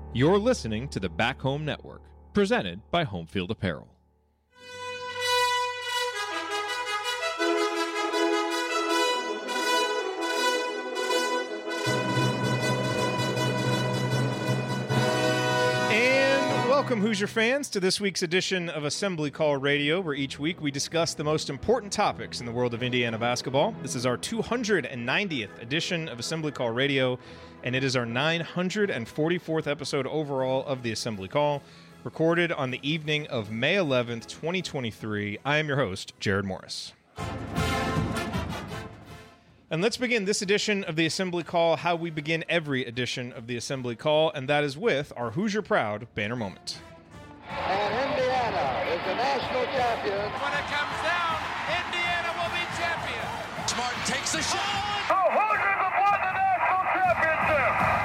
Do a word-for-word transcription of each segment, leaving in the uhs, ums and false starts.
You're listening to the Back Home Network, presented by Homefield Apparel. Welcome, Hoosier fans, to this week's edition of Assembly Call Radio, where each week we discuss the most important topics in the world of Indiana basketball. This is our two hundred ninetieth edition of Assembly Call Radio, and it is our nine hundred forty-fourth episode overall of the Assembly Call, recorded on the evening of May eleventh, twenty twenty-three. I am your host, Jared Morris. And let's begin this edition of the Assembly Call how we begin every edition of the Assembly Call, and that is with our Hoosier Proud banner moment. And Indiana is the national champion. When it comes down, Indiana will be champion. Smart takes the shot. The Hoosiers have won the national championship.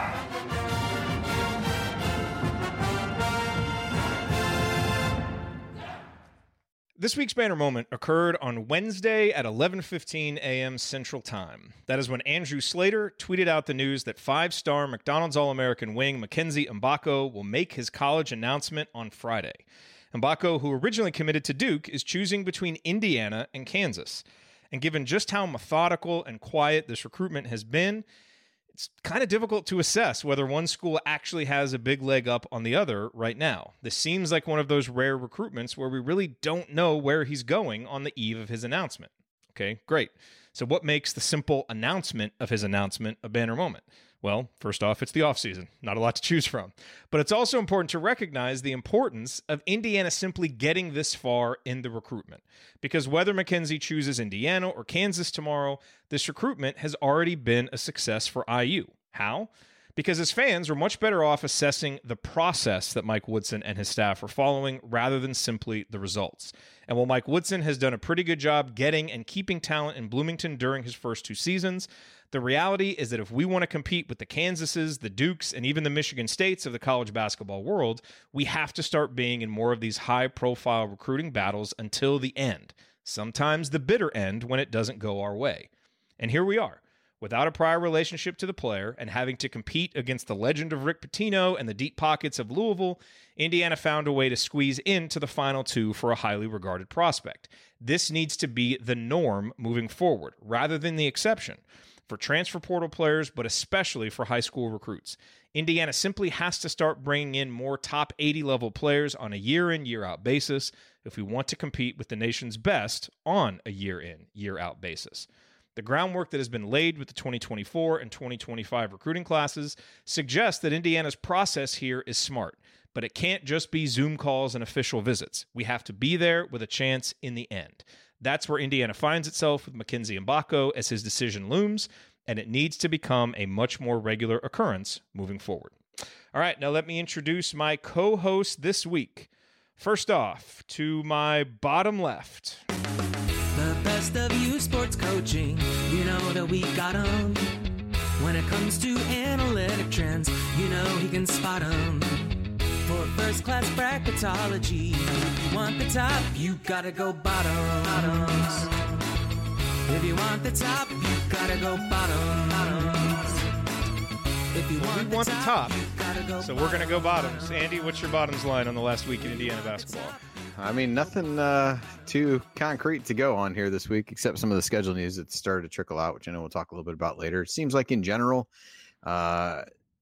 This week's banner moment occurred on Wednesday at eleven fifteen a.m. Central Time. That is when Andrew Slater tweeted out the news that five-star McDonald's All-American wing Mackenzie Mbako will make his college announcement on Friday. Mbako, who originally committed to Duke, is choosing between Indiana and Kansas. And given just how methodical and quiet this recruitment has been, it's kind of difficult to assess whether one school actually has a big leg up on the other right now. This seems like one of those rare recruitments where we really don't know where he's going on the eve of his announcement. Okay, great. So what makes the simple announcement of his announcement a banner moment? Well, first off, it's the offseason. Not a lot to choose from. But it's also important to recognize the importance of Indiana simply getting this far in the recruitment. Because whether Mackenzie chooses Indiana or Kansas tomorrow, this recruitment has already been a success for I U. How? Because as fans, we're much better off assessing the process that Mike Woodson and his staff are following rather than simply the results. And while Mike Woodson has done a pretty good job getting and keeping talent in Bloomington during his first two seasons, the reality is that if we want to compete with the Kansases, the Dukes, and even the Michigan States of the college basketball world, we have to start being in more of these high-profile recruiting battles until the end, sometimes the bitter end when it doesn't go our way. And here we are. Without a prior relationship to the player and having to compete against the legend of Rick Pitino and the deep pockets of Louisville, Indiana found a way to squeeze into the final two for a highly regarded prospect. This needs to be the norm moving forward, rather than the exception, for transfer portal players, but especially for high school recruits. Indiana simply has to start bringing in more top eighty level players on a year-in, year-out basis if we want to compete with the nation's best on a year-in, year-out basis. The groundwork that has been laid with the twenty twenty-four and twenty twenty-five recruiting classes suggests that Indiana's process here is smart, but it can't just be Zoom calls and official visits. We have to be there with a chance in the end. That's where Indiana finds itself with Mackenzie Mbako as his decision looms, and it needs to become a much more regular occurrence moving forward. All right, now let me introduce my co-host this week. First off, to my bottom left. The best of you sports coaching, you know that we got 'em. When it comes to analytic trends, you know he can spot 'em. For first class bracketology, if you want the top, you gotta go bottom. Bottoms. If you want the top, you gotta go bottom. Bottoms. If you want, we the, want top, the top, you gotta go so we're going to go bottom. bottoms. Andy, what's your bottoms line on the last week in Indiana basketball? I mean, nothing uh, too concrete to go on here this week, except some of the schedule news that started to trickle out, which I know we'll talk a little bit about later. It seems like in general, uh,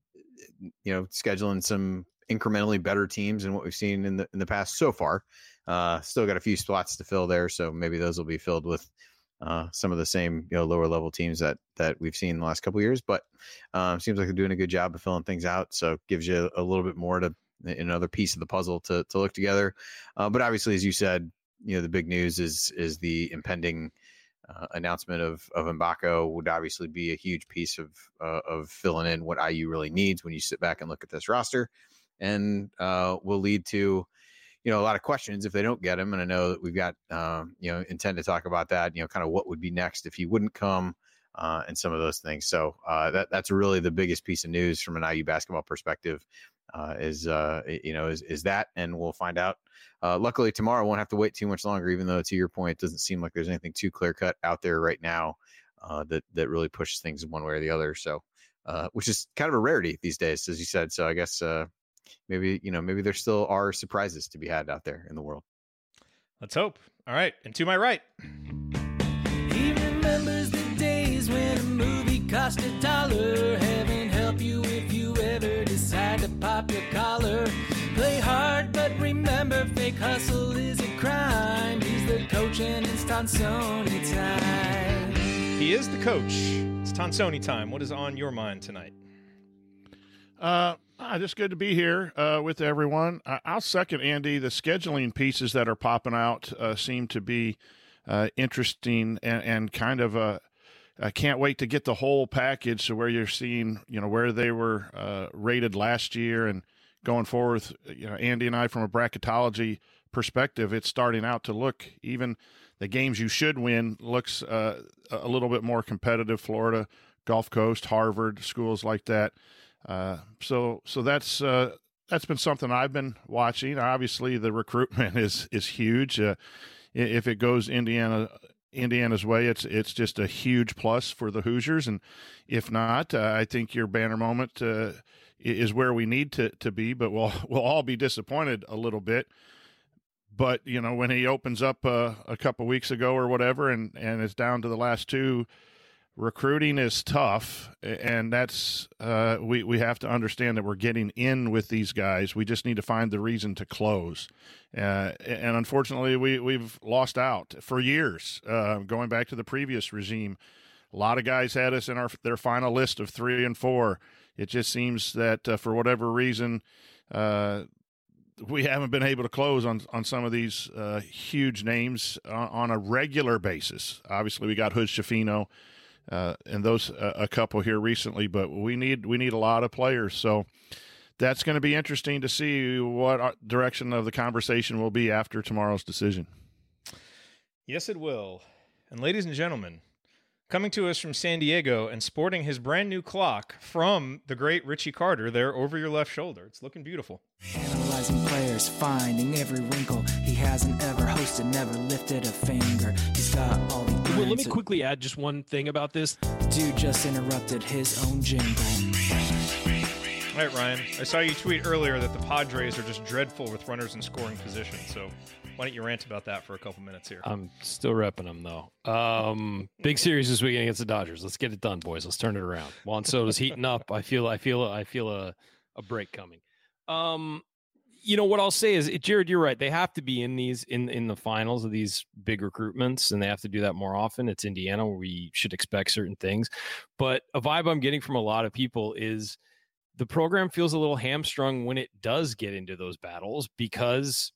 you know, scheduling some incrementally better teams than what we've seen in the in the past so far. Uh, still got a few spots to fill there, so maybe those will be filled with uh, some of the same, you know, lower level teams that that we've seen in the last couple of years. But um, seems like they're doing a good job of filling things out, so gives you a little bit more to another piece of the puzzle to to look together. Uh, but obviously, as you said, you know, the big news is is the impending uh, announcement of of Mbako would obviously be a huge piece of uh, of filling in what I U really needs when you sit back and look at this roster, and uh, will lead to, you know, a lot of questions if they don't get him. And I know that we've got, um, you know, intend to talk about that, you know, kind of what would be next if he wouldn't come uh, and some of those things. So uh, that that's really the biggest piece of news from an I U basketball perspective uh, is, uh, you know, is, is that, and we'll find out. Uh, luckily tomorrow won't have to wait too much longer, even though to your point, it doesn't seem like there's anything too clear cut out there right now uh, that, that really pushes things one way or the other. So, uh, which is kind of a rarity these days, as you said. So I guess, uh, maybe, you know, maybe there still are surprises to be had out there in the world. Let's hope. All right. And to my right. He remembers the days when a movie cost a dollar. Heaven help you if you ever decide to pop your collar. Play hard, but remember, fake hustle is a crime. He's the coach and it's Tonsoni time. He is the coach. It's Tonsoni time. What is on your mind tonight? Uh, ah, just good to be here uh, with everyone. I- I'll second Andy. The scheduling pieces that are popping out uh, seem to be uh, interesting and, and kind of a. I can't wait to get the whole package to where you're seeing, you know, where they were uh, rated last year and going forward. You know, Andy and I, from a bracketology perspective, it's starting out to look, even the games you should win looks uh, a little bit more competitive. Florida, Gulf Coast, Harvard, schools like that. Uh, so, so that's uh, that's been something I've been watching. Obviously, the recruitment is is huge. Uh, if it goes Indiana. Indiana's way, it's it's just a huge plus for the Hoosiers, and if not, uh, I think your banner moment uh, is where we need to to be. But we'll we'll all be disappointed a little bit. But you know, when he opens up uh, a couple weeks ago or whatever, and and it's down to the last two, recruiting is tough, and that's uh, we we have to understand that we're getting in with these guys. We just need to find the reason to close. Uh, and unfortunately, we, we've lost out for years, uh, going back to the previous regime. A lot of guys had us in our their final list of three and four. It just seems that uh, for whatever reason, uh, we haven't been able to close on, on some of these uh, huge names on, on a regular basis. Obviously, we got Hood Schifino uh, and those uh, a couple here recently, but we need we need a lot of players. So that's going to be interesting to see what direction of the conversation will be after tomorrow's decision. Yes, it will. And ladies and gentlemen, coming to us from San Diego and sporting his brand new clock from the great Richie Carter there over your left shoulder. It's looking beautiful. Analyzing players, finding every wrinkle. He hasn't ever hosted, never lifted a finger. He's got all the Well, let me answers. quickly add just one thing about this. Dude just interrupted his own jingle. All right, Ryan, I saw you tweet earlier that the Padres are just dreadful with runners in scoring position. So why don't you rant about that for a couple minutes here? I'm still repping them, though. Um, big series this weekend against the Dodgers. Let's get it done, boys. Let's turn it around. Juan Soto's heating up. I feel, I feel, I feel a, a break coming. Um, you know what I'll say is, Jared, you're right. They have to be in these in in the finals of these big recruitments, and they have to do that more often. It's Indiana, where we should expect certain things. But a vibe I'm getting from a lot of people is the program feels a little hamstrung when it does get into those battles, because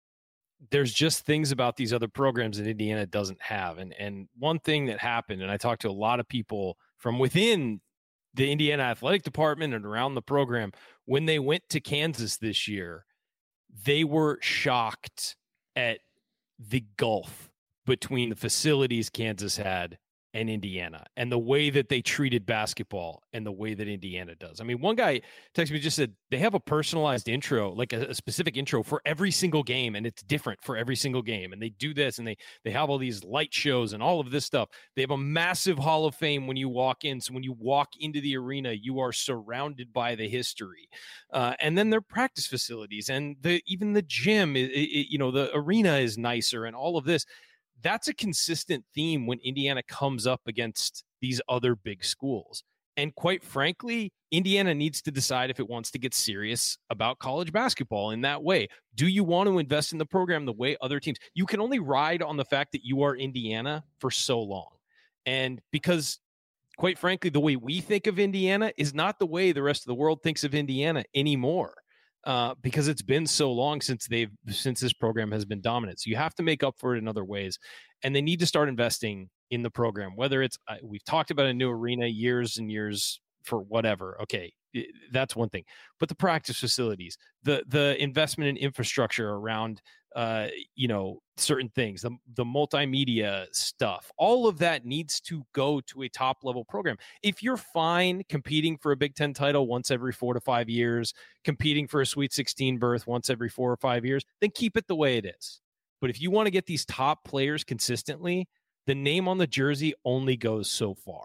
there's just things about these other programs that Indiana doesn't have. And and one thing that happened, and I talked to a lot of people from within the Indiana athletic department and around the program, when they went to Kansas this year, they were shocked at the gulf between the facilities Kansas had and Indiana, and the way that they treated basketball and the way that Indiana does. I mean, one guy texted me, just said they have a personalized intro, like a, a specific intro for every single game, and it's different for every single game. And they do this, and they they have all these light shows and all of this stuff. They have a massive Hall of Fame when you walk in. So when you walk into the arena, you are surrounded by the history. Uh, and then their practice facilities and the even the gym, it, it, you know, the arena is nicer and all of this. That's a consistent theme when Indiana comes up against these other big schools. And quite frankly, Indiana needs to decide if it wants to get serious about college basketball in that way. Do you want to invest in the program the way other teams? You can only ride on the fact that you are Indiana for so long. And because, quite frankly, the way we think of Indiana is not the way the rest of the world thinks of Indiana anymore. Uh, because it's been so long since they've since this program has been dominant. So you have to make up for it in other ways, and they need to start investing in the program. Whether it's uh, we've talked about a new arena years and years for whatever. Okay, that's one thing. But the practice facilities, the the investment in infrastructure around uh, you know certain things, the the multimedia stuff, all of that needs to go to a top level program. If you're fine competing for a Big Ten title once every four to five years, competing for a Sweet sixteen berth once every four or five years, then keep it the way it is. But if you want to get these top players consistently, the name on the jersey only goes so far.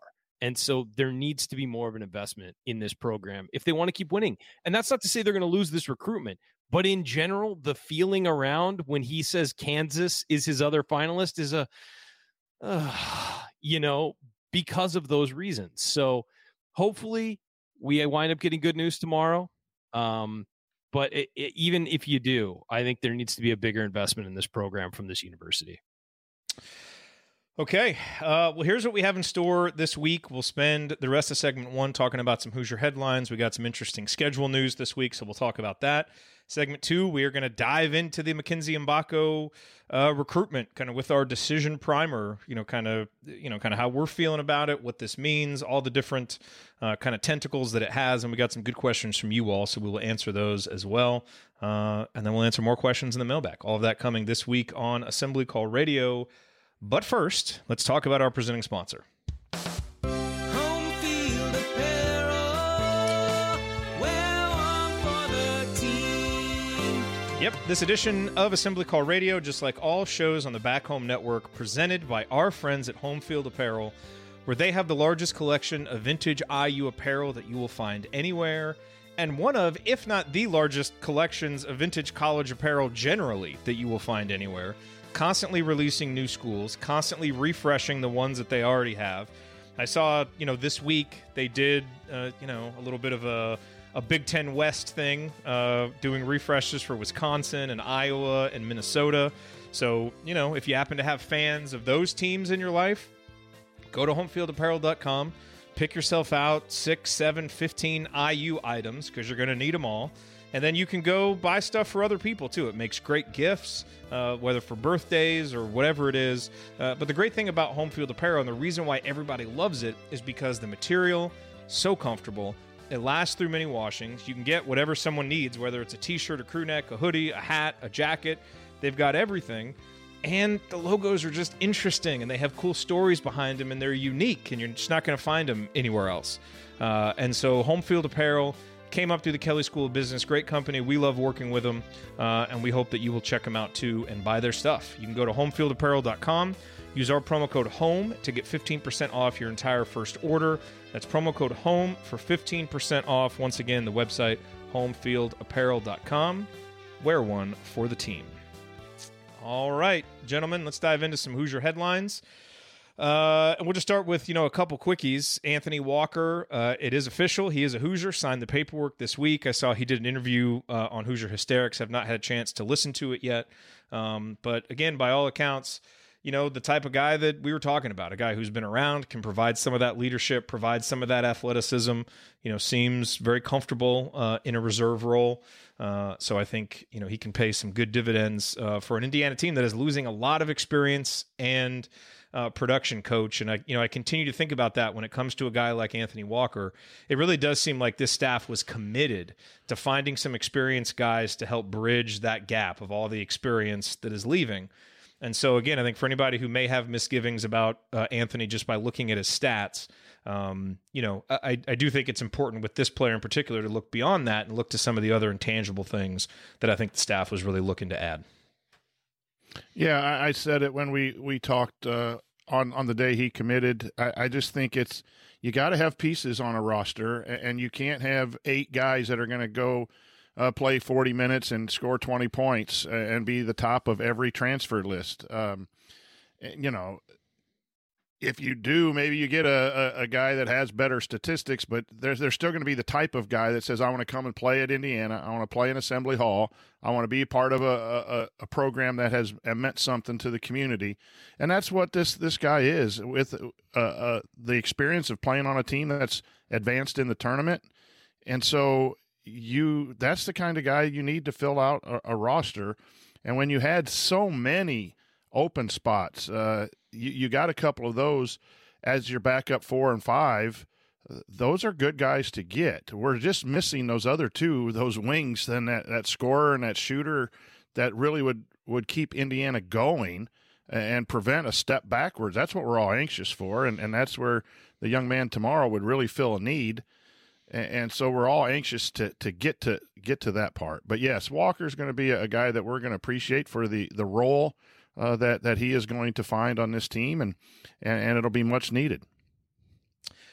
And so there needs to be more of an investment in this program if they want to keep winning. And that's not to say they're going to lose this recruitment, but in general, the feeling around when he says Kansas is his other finalist is a, uh, you know, because of those reasons. So hopefully we wind up getting good news tomorrow. Um, but it, it, even if you do, I think there needs to be a bigger investment in this program from this university. Okay, uh, well, here's what we have in store this week. We'll spend the rest of segment one talking about some Hoosier headlines. We got some interesting schedule news this week, so we'll talk about that. Segment two, we are going to dive into the Mackenzie Mgbako uh, recruitment, kind of with our decision primer. You know, kind of, you know, kind of how we're feeling about it, what this means, all the different uh, kind of tentacles that it has, and we got some good questions from you all, so we will answer those as well. Uh, and then we'll answer more questions in the mailbag. All of that coming this week on Assembly Call Radio. But first, let's talk about our presenting sponsor. Home Field Apparel, wear one for the team. Yep, this edition of Assembly Call Radio, just like all shows on the Back Home Network, presented by our friends at Home Field Apparel, where they have the largest collection of vintage I U apparel that you will find anywhere, and one of, if not the largest collections of vintage college apparel generally that you will find anywhere. Constantly releasing new schools, constantly refreshing the ones that they already have. I saw, you know, this week they did, uh, you know, a little bit of a, a Big Ten West thing, uh, doing refreshes for Wisconsin and Iowa and Minnesota. So, you know, if you happen to have fans of those teams in your life, go to home field apparel dot com, pick yourself out six, seven, fifteen I U items, because you're going to need them all. And then you can go buy stuff for other people, too. It makes great gifts, uh, whether for birthdays or whatever it is. Uh, but the great thing about Home Field Apparel, and the reason why everybody loves it, is because the material, so comfortable. It lasts through many washings. You can get whatever someone needs, whether it's a T-shirt, a crew neck, a hoodie, a hat, a jacket. They've got everything. And the logos are just interesting, and they have cool stories behind them, and they're unique, and you're just not going to find them anywhere else. Uh, and so Home Field Apparel came up through the Kelley School of Business. Great company. We love working with them, uh, and we hope that you will check them out too and buy their stuff. You can go to home field apparel dot com, use our promo code HOME to get fifteen percent off your entire first order. That's promo code HOME for fifteen percent off. Once again, the website home field apparel dot com. Wear one for the team. All right, gentlemen, let's dive into some Hoosier headlines. Uh, and we'll just start with, you know, a couple quickies. Anthony Walker, uh, it is official. He is a Hoosier, signed the paperwork this week. I saw he did an interview uh, on Hoosier Hysterics. Have not had a chance to listen to it yet. Um, but again, by all accounts, you know, the type of guy that we were talking about, a guy who's been around, can provide some of that leadership, provide some of that athleticism, you know, seems very comfortable uh, in a reserve role. Uh, so I think, you know, he can pay some good dividends uh, for an Indiana team that is losing a lot of experience and Uh, production coach. And I, you know, I continue to think about that when it comes to a guy like Anthony Walker. It really does seem like this staff was committed to finding some experienced guys to help bridge that gap of all the experience that is leaving. And so again, I think for anybody who may have misgivings about uh, Anthony just by looking at his stats, um, you know, I, I do think it's important with this player in particular to look beyond that and look to some of the other intangible things that I think the staff was really looking to add. Yeah, I, I said it when we we talked uh, on on the day he committed. I, I just think it's you got to have pieces on a roster, and you can't have eight guys that are going to go uh, play forty minutes and score twenty points and be the top of every transfer list. Um, you know, if you do, maybe you get a, a, a guy that has better statistics, but there's there's still going to be the type of guy that says, I want to come and play at Indiana. I want to play in Assembly Hall. I want to be part of a, a, a program that has meant something to the community. And that's what this, this guy is, with uh, uh, the experience of playing on a team that's advanced in the tournament. And so you that's the kind of guy you need to fill out a, a roster. And when you had so many open spots, uh, you, you got a couple of those as your backup four and five. Those are good guys to get. We're just missing those other two, those wings, then that, that scorer and that shooter that really would, would keep Indiana going and prevent a step backwards. That's what we're all anxious for, and, and that's where the young man tomorrow would really fill a need. And, and so we're all anxious to to get to get to that part. But yes, Walker's going to be a, a guy that we're going to appreciate for the the role uh, that that he is going to find on this team, and and, and it'll be much needed.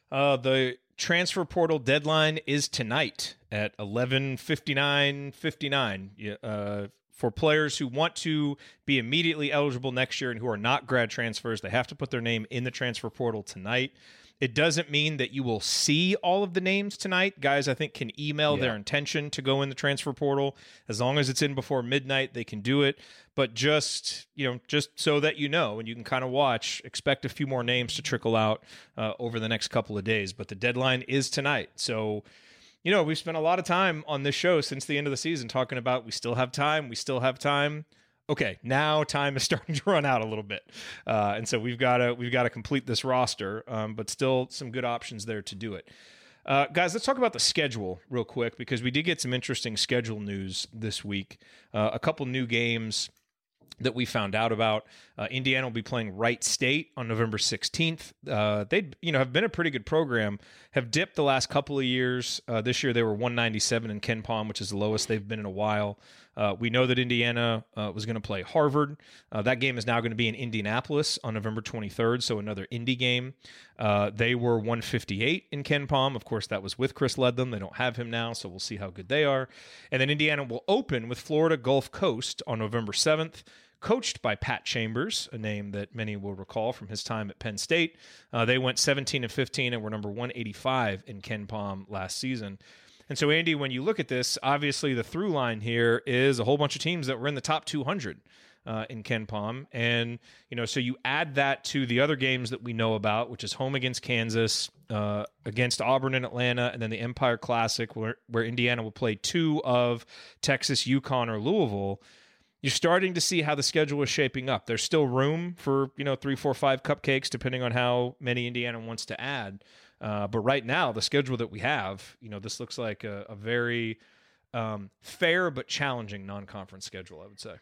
Uh, the transfer portal deadline is tonight at eleven fifty-nine fifty-nine. Uh, for players who want to be immediately eligible next year and who are not grad transfers, they have to put their name in the transfer portal tonight. It doesn't mean that you will see all of the names tonight. Guys, I think, can email yeah. their intention to go in the transfer portal. As long as it's in before midnight, they can do it. But just, you know, just so that you know, and you can kind of watch, expect a few more names to trickle out uh, over the next couple of days. But the deadline is tonight. So, you know, we've spent a lot of time on this show since the end of the season talking about we still have time, we still have time. Okay, now time is starting to run out a little bit, uh, and so we've got to we've got to complete this roster, um, but still some good options there to do it. Uh, guys, let's talk about the schedule real quick because we did get some interesting schedule news this week. Uh, a couple new games that we found out about. Uh, Indiana will be playing Wright State on November sixteenth. Uh, they, you know, have been a pretty good program. Have dipped the last couple of years. Uh, this year they were one ninety-seven in Ken Palm, which is the lowest they've been in a while. Uh, we know that Indiana uh, was going to play Harvard. Uh, that game is now going to be in Indianapolis on November twenty-third, so another Indy game. Uh, they were one fifty-eight in Ken Palm. Of course, that was with Chris Ledlam. They don't have him now, so we'll see how good they are. And then Indiana will open with Florida Gulf Coast on November seventh, coached by Pat Chambers, a name that many will recall from his time at Penn State. Uh, they went seventeen and fifteen and were number one eighty-five in Ken Palm last season. And so, Andy, when you look at this, obviously the through line here is a whole bunch of teams that were in the top two hundred uh, in Ken Palm. And, you know, so you add that to the other games that we know about, which is home against Kansas, uh, against Auburn and Atlanta, and then the Empire Classic, where, where Indiana will play two of Texas, UConn, or Louisville. You're starting to see how the schedule is shaping up. There's still room for, you know, three, four, five cupcakes, depending on how many Indiana wants to add. Uh, but right now, the schedule that we have, you know, this looks like a, a very um, fair but challenging non-conference schedule, I would say.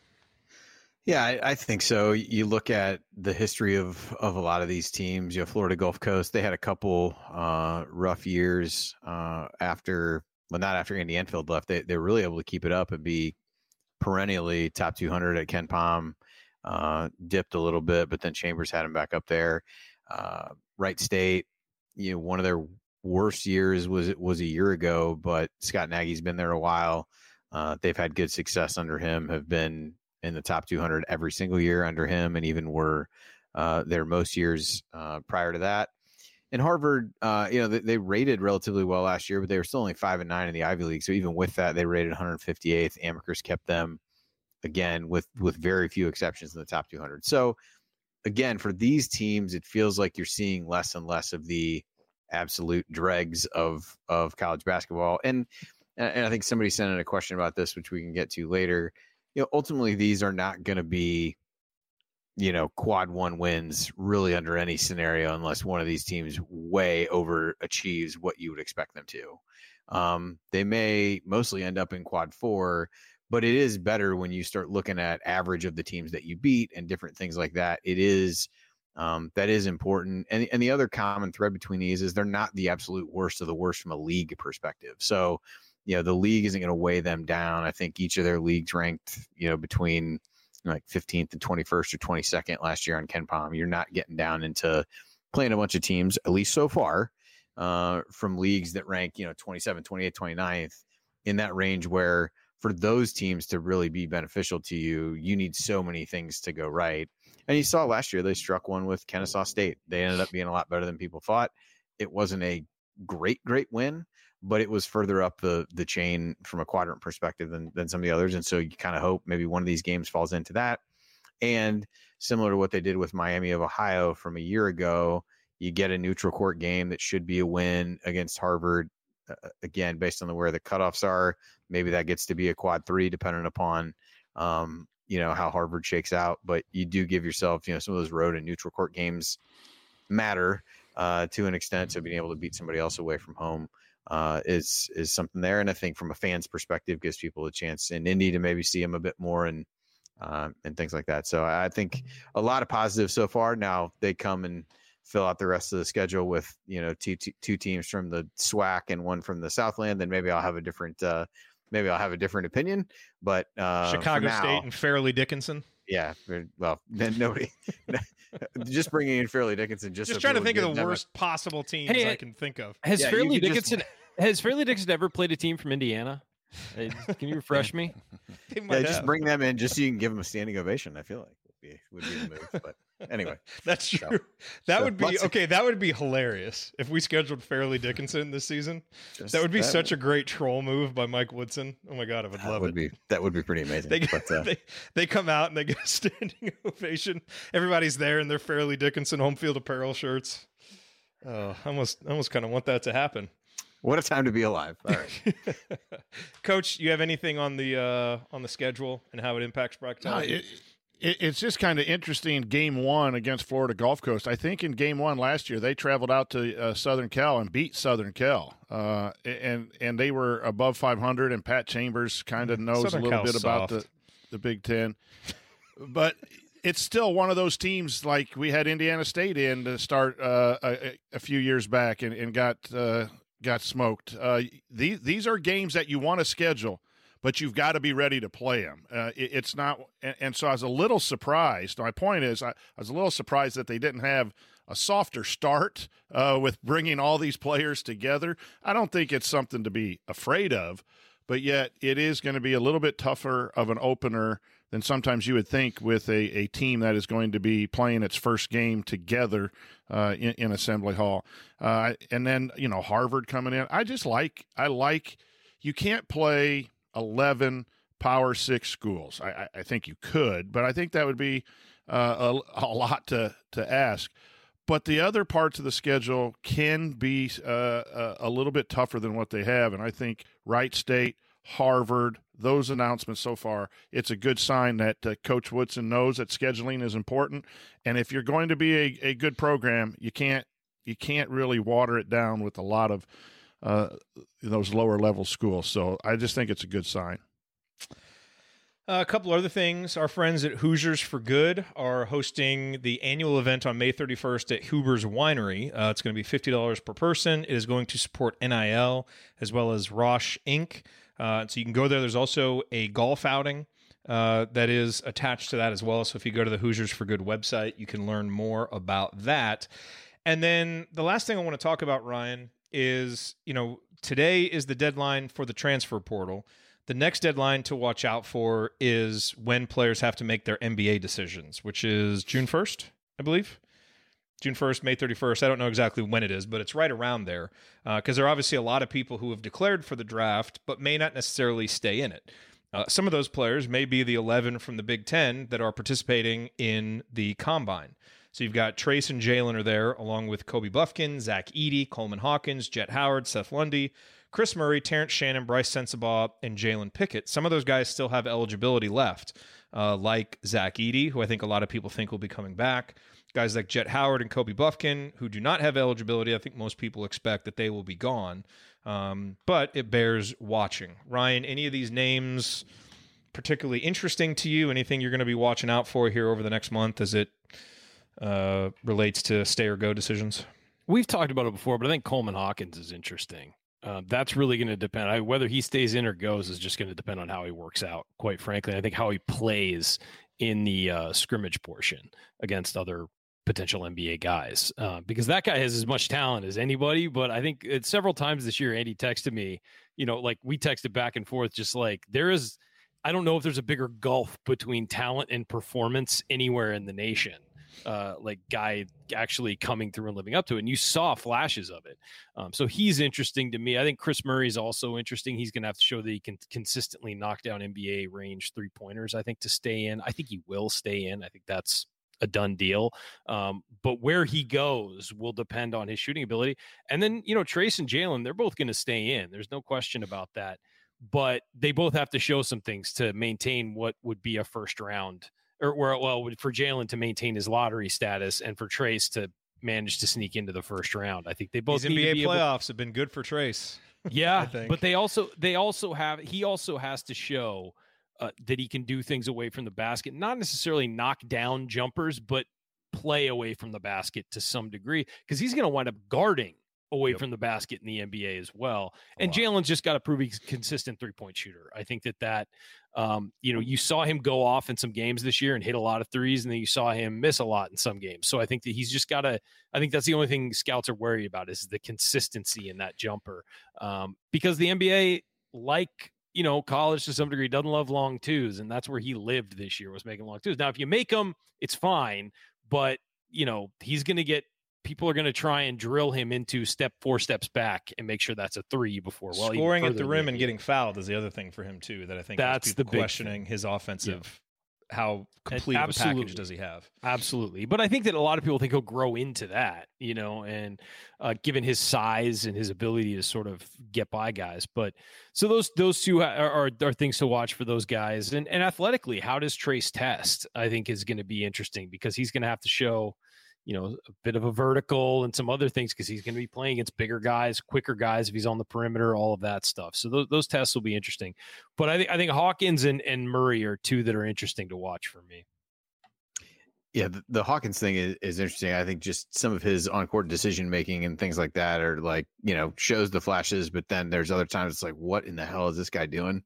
Yeah, I, I think so. You look at the history of, of a lot of these teams. You know, Florida Gulf Coast, they had a couple uh, rough years uh, after, well, not after Andy Enfield left. They, they were really able to keep it up and be perennially top two hundred at Ken Palm. Uh, dipped a little bit, but then Chambers had him back up there. Uh, Wright State, you know, one of their worst years was was a year ago, but Scott Nagy's been there a while. Uh, they've had good success under him, have been in the top two hundred every single year under him, and even were uh, there most years uh, prior to that. And Harvard, uh, you know, they, they rated relatively well last year, but they were still only five and nine in the Ivy League. So even with that, they rated one hundred fifty-eighth. Amicus kept them, again, with with very few exceptions, in the top two hundred. So again, for these teams, it feels like you're seeing less and less of the absolute dregs of of college basketball. And and I think somebody sent in a question about this, which we can get to later. You know, ultimately, these are not going to be, you know, quad one wins really under any scenario, unless one of these teams way overachieves what you would expect them to. Um, they may mostly end up in quad four, but it is better when you start looking at average of the teams that you beat and different things like that. It is, um, that is important. And, and the other common thread between these is they're not the absolute worst of the worst from a league perspective. So, you know, the league isn't going to weigh them down. I think each of their leagues ranked, you know, between like fifteenth and twenty-first or twenty-second last year on Ken Palm. You're not getting down into playing a bunch of teams, at least so far, uh, from leagues that rank, you know, twenty-seven, twenty-eight, twenty-ninth, in that range where for those teams to really be beneficial to you, you need so many things to go right. And you saw last year, they struck one with Kennesaw State. They ended up being a lot better than people thought. It wasn't a great, great win, but it was further up the the chain from a quadrant perspective than, than some of the others. And so you kind of hope maybe one of these games falls into that. And similar to what they did with Miami of Ohio from a year ago, you get a neutral court game that should be a win against Harvard. Uh, again, based on the, where the cutoffs are, maybe that gets to be a quad three, depending upon, um, you know, how Harvard shakes out. But you do give yourself, you know, some of those road and neutral court games matter uh, to an extent. So being able to beat somebody else away from home uh, is, is something there. And I think from a fan's perspective, gives people a chance in Indy to maybe see them a bit more and, uh, and things like that. So I think a lot of positives so far. Now they come and fill out the rest of the schedule with, you know, two, two, two teams from the SWAC and one from the Southland, then maybe I'll have a different, uh, maybe I'll have a different opinion, but uh, Chicago now, State and Fairleigh Dickinson. Yeah. Well, then nobody, just bringing in Fairleigh Dickinson. Just, Just so trying to people think of get the them- worst possible teams Hey, I can think of. Has Yeah, you Fairleigh could just- Dickinson has Fairleigh Dickinson ever played a team from Indiana? Uh, Can you refresh me? They Yeah, might just have. bring them in just so you can give them a standing ovation. I feel like would be would be the move. But anyway, That's So- true. That so would be lots of- okay. That would be hilarious if we scheduled Fairleigh Dickinson this season. just, That would be such a great troll move by Mike Woodson. Oh my god, I would that love would it. be that would be pretty amazing. They, but uh, they they come out and they get a standing ovation. Everybody's there in their Fairleigh Dickinson home field apparel shirts. Oh, I almost I almost kind of want that to happen. what a time to be alive! All right. Coach, you have anything on the uh, on the schedule and how it impacts No, bracketology? it, it, it's just kind of interesting. Game one against Florida Gulf Coast. I think in game one last year they traveled out to uh, Southern Cal and beat Southern Cal, uh, and and they were above five hundred. And Pat Chambers kind of knows Southern a little Cal's bit about soft. the the Big Ten, but it's still one of those teams like we had Indiana State in to start uh, a, a few years back and, and got uh, got smoked. Uh, these these are games that you want to schedule, but you've got to be ready to play them. Uh, it, it's not, and, and so I was a little surprised. My point is, I, I was a little surprised that they didn't have a softer start uh, with bringing all these players together. I don't think it's something to be afraid of, but yet it is going to be a little bit tougher of an opener than sometimes you would think with a, a team that is going to be playing its first game together uh, in, in Assembly Hall. Uh, and then, you know, Harvard coming in. I just like, I like, you can't play eleven Power Six schools. I, I, I think you could, but I think that would be uh, a, a lot to, to ask. But the other parts of the schedule can be uh, a, a little bit tougher than what they have. And I think Wright State, Harvard, those announcements so far, it's a good sign that uh, Coach Woodson knows that scheduling is important. And if you're going to be a, a good program, you can't you can't really water it down with a lot of uh, those lower level schools. So I just think it's a good sign. Uh, a couple other things. Our friends at Hoosiers for Good are hosting the annual event on May thirty-first at Huber's Winery. Uh, it's going to be fifty dollars per person. It is going to support N I L as well as Roche Incorporated. Uh, so you can go there. There's also a golf outing uh, that is attached to that as well. So if you go to the Hoosiers for Good website, you can learn more about that. And then the last thing I want to talk about, Ryan, is, you know, today is the deadline for the transfer portal. The next deadline to watch out for is when players have to make their N B A decisions, which is June first, I believe. June first, May thirty-first. I don't know exactly when it is, but it's right around there because uh, there are obviously a lot of people who have declared for the draft but may not necessarily stay in it. Uh, some of those players may be the eleven from the Big Ten that are participating in the Combine. So you've got Trace and Jalen are there, along with Kobe Buffkin, Zach Edey, Coleman Hawkins, Jet Howard, Seth Lundy, Chris Murray, Terrence Shannon, Bryce Sensabaugh, and Jalen Pickett. Some of those guys still have eligibility left, uh, like Zach Edey, who I think a lot of people think will be coming back. Guys like Jet Howard and Kobe Buffkin, who do not have eligibility. I think most people expect that they will be gone, um, but it bears watching. Ryan, any of these names particularly interesting to you? Anything you're going to be watching out for here over the next month as it uh, relates to stay or go decisions? We've talked about it before, but I think Coleman Hawkins is interesting. Uh, that's really going to depend. I, whether he stays in or goes is just going to depend on how he works out, quite frankly. I think how he plays in the uh, scrimmage portion against other potential N B A guys, uh, because that guy has as much talent as anybody. But I think it's several times this year, Andy texted me, you know, like we texted back and forth, just like there is, I don't know if there's a bigger gulf between talent and performance anywhere in the nation. Uh, like guy actually coming through and living up to it. And you saw flashes of it. Um, so he's interesting to me. I think Chris Murray is also interesting. He's going to have to show that he can consistently knock down N B A range three pointers, I think, to stay in. I think he will stay in. I think that's a done deal. Um, but where he goes will depend on his shooting ability. And then, you know, Trace and Jalen, they're both going to stay in. There's no question about that. But they both have to show some things to maintain what would be a first round or, or well, for Jalen to maintain his lottery status and for Trace to manage to sneak into the first round. I think they both These N B A need to be playoffs able, have been good for Trace. yeah, I think. but they also they also have he also has to show uh, that he can do things away from the basket, not necessarily knock down jumpers, but play away from the basket to some degree because he's going to wind up guarding away yep. from the basket in the N B A as well. And Jalen's just got to prove he's a consistent three-point shooter. I think that that Um, you know, you saw him go off in some games this year and hit a lot of threes, and then you saw him miss a lot in some games. So I think that he's just got to, I think that's the only thing scouts are worried about is the consistency in that jumper. Um, because the N B A, like, you know, college to some degree, doesn't love long twos, and that's where he lived this year, was making long twos. Now, if you make them, it's fine, but, you know, he's going to get, people are going to try and drill him into step four steps back and make sure that's a three before. Well, scoring at the rim and getting fouled is the other thing for him too, that I think that's the questioning his offensive. Yeah. How complete of a package does he have? Absolutely. But I think that a lot of people think he'll grow into that, you know, and uh, given his size and his ability to sort of get by guys. But so those those two are, are, are things to watch for those guys. And, and athletically, how does Trace test, I think, is going to be interesting, because he's going to have to show, you know, a bit of a vertical and some other things, because he's going to be playing against bigger guys, quicker guys if he's on the perimeter, all of that stuff. So those, those tests will be interesting. But I think I think Hawkins and, and Murray are two that are interesting to watch for me. Yeah, the, the Hawkins thing is, is interesting. I think just some of his on-court decision-making and things like that are like, you know, shows the flashes, but then there's other times it's like, what in the hell is this guy doing?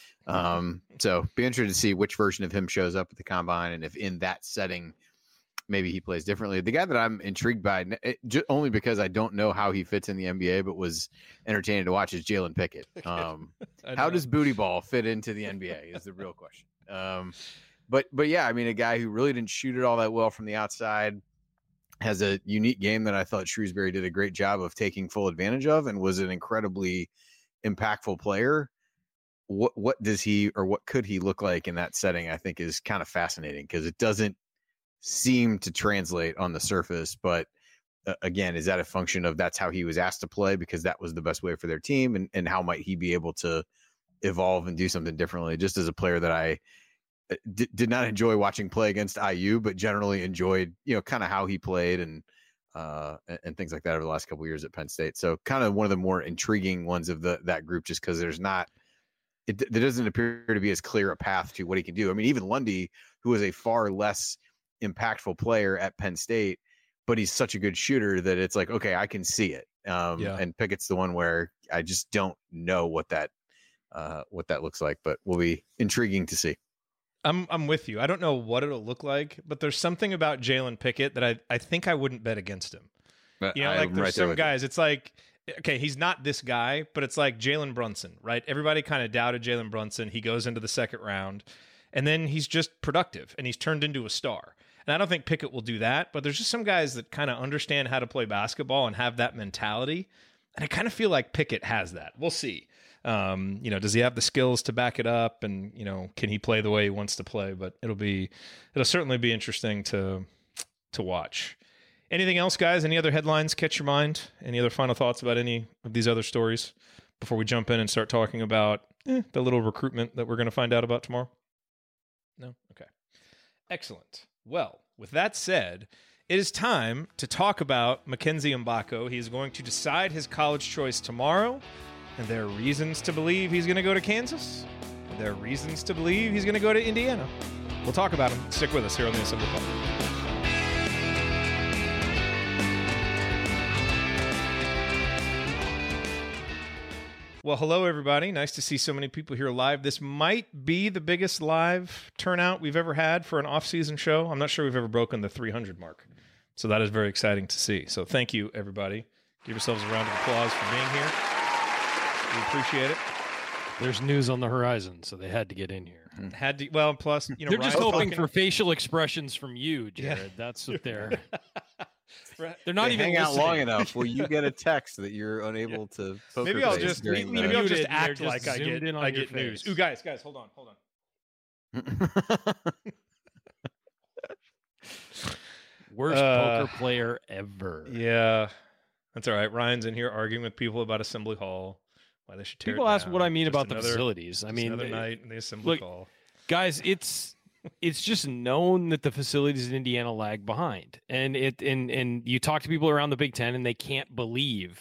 Um, so be interested to see which version of him shows up at the combine, and if in that setting maybe he plays differently. The guy that I'm intrigued by, it, just only because I don't know how he fits in the N B A, but was entertaining to watch, is Jalen Pickett. Um, how does booty ball fit into the N B A is the real question. Um, but but yeah, I mean, a guy who really didn't shoot it all that well from the outside, has a unique game that I thought Shrewsbury did a great job of taking full advantage of, and was an incredibly impactful player. What what does he, or what could he look like in that setting, I think is kind of fascinating, because it doesn't seem to translate on the surface. But uh, again, is that a function of that's how he was asked to play because that was the best way for their team, and, and how might he be able to evolve and do something differently? Just as a player that I d- did not enjoy watching play against I U, but generally enjoyed, you know, kind of how he played and uh and, and things like that over the last couple of years at Penn State. So kind of one of the more intriguing ones of the that group, just because there's not it there doesn't appear to be as clear a path to what he can do. I mean, even Lundy, who is a far less impactful player at Penn State, but he's such a good shooter that it's like, okay, I can see it. Um, yeah. And Pickett's the one where I just don't know what that, uh, what that looks like, but will be intriguing to see. I'm I'm with you. I don't know what it'll look like, but there's something about Jalen Pickett that I, I think I wouldn't bet against him. But you know, like I'm there's right some guys, you. It's like, okay, he's not this guy, but it's like Jalen Brunson, right? Everybody kind of doubted Jalen Brunson. He goes into the second round, and then he's just productive, and he's turned into a star. And I don't think Pickett will do that, but there's just some guys that kind of understand how to play basketball and have that mentality. And I kind of feel like Pickett has that. We'll see. Um, you know, does he have the skills to back it up? And, you know, can he play the way he wants to play? But it'll be, it'll certainly be interesting to, to watch. Anything else, guys? Any other headlines catch your mind? Any other final thoughts about any of these other stories before we jump in and start talking about eh, the little recruitment that we're going to find out about tomorrow? No? Okay. Excellent. Well, with that said, it is time to talk about Mackenzie Mgbako. He's going to decide his college choice tomorrow, and there are reasons to believe he's going to go to Kansas, and there are reasons to believe he's going to go to Indiana. We'll talk about him. Stick with us here on the Assembly Call. Well, hello, everybody. Nice to see so many people here live. This might be the biggest live turnout we've ever had for an off-season show. I'm not sure we've ever broken the three hundred mark. So that is very exciting to see. So thank you, everybody. Give yourselves a round of applause for being here. We appreciate it. There's news on the horizon, so they had to get in here. Had to, well, plus, you know, they're just Ryan's hoping talking. for facial expressions from you, Jared. Yeah. That's what they're... They're not they even hang out listening. long enough. Will you get a text that you're unable yeah. to? Poker maybe I'll just during maybe the... I'll just act just like I get I get news. Ooh, guys, guys, hold on, hold on. Worst uh, poker player ever. Yeah, that's all right. Ryan's in here arguing with people about Assembly Hall. Why they should tear people it ask down. what I mean just about another, the facilities. I mean, another they, night in the Assembly look, Hall, guys. It's. It's just known that the facilities in Indiana lag behind, and it and and you talk to people around the Big Ten, and they can't believe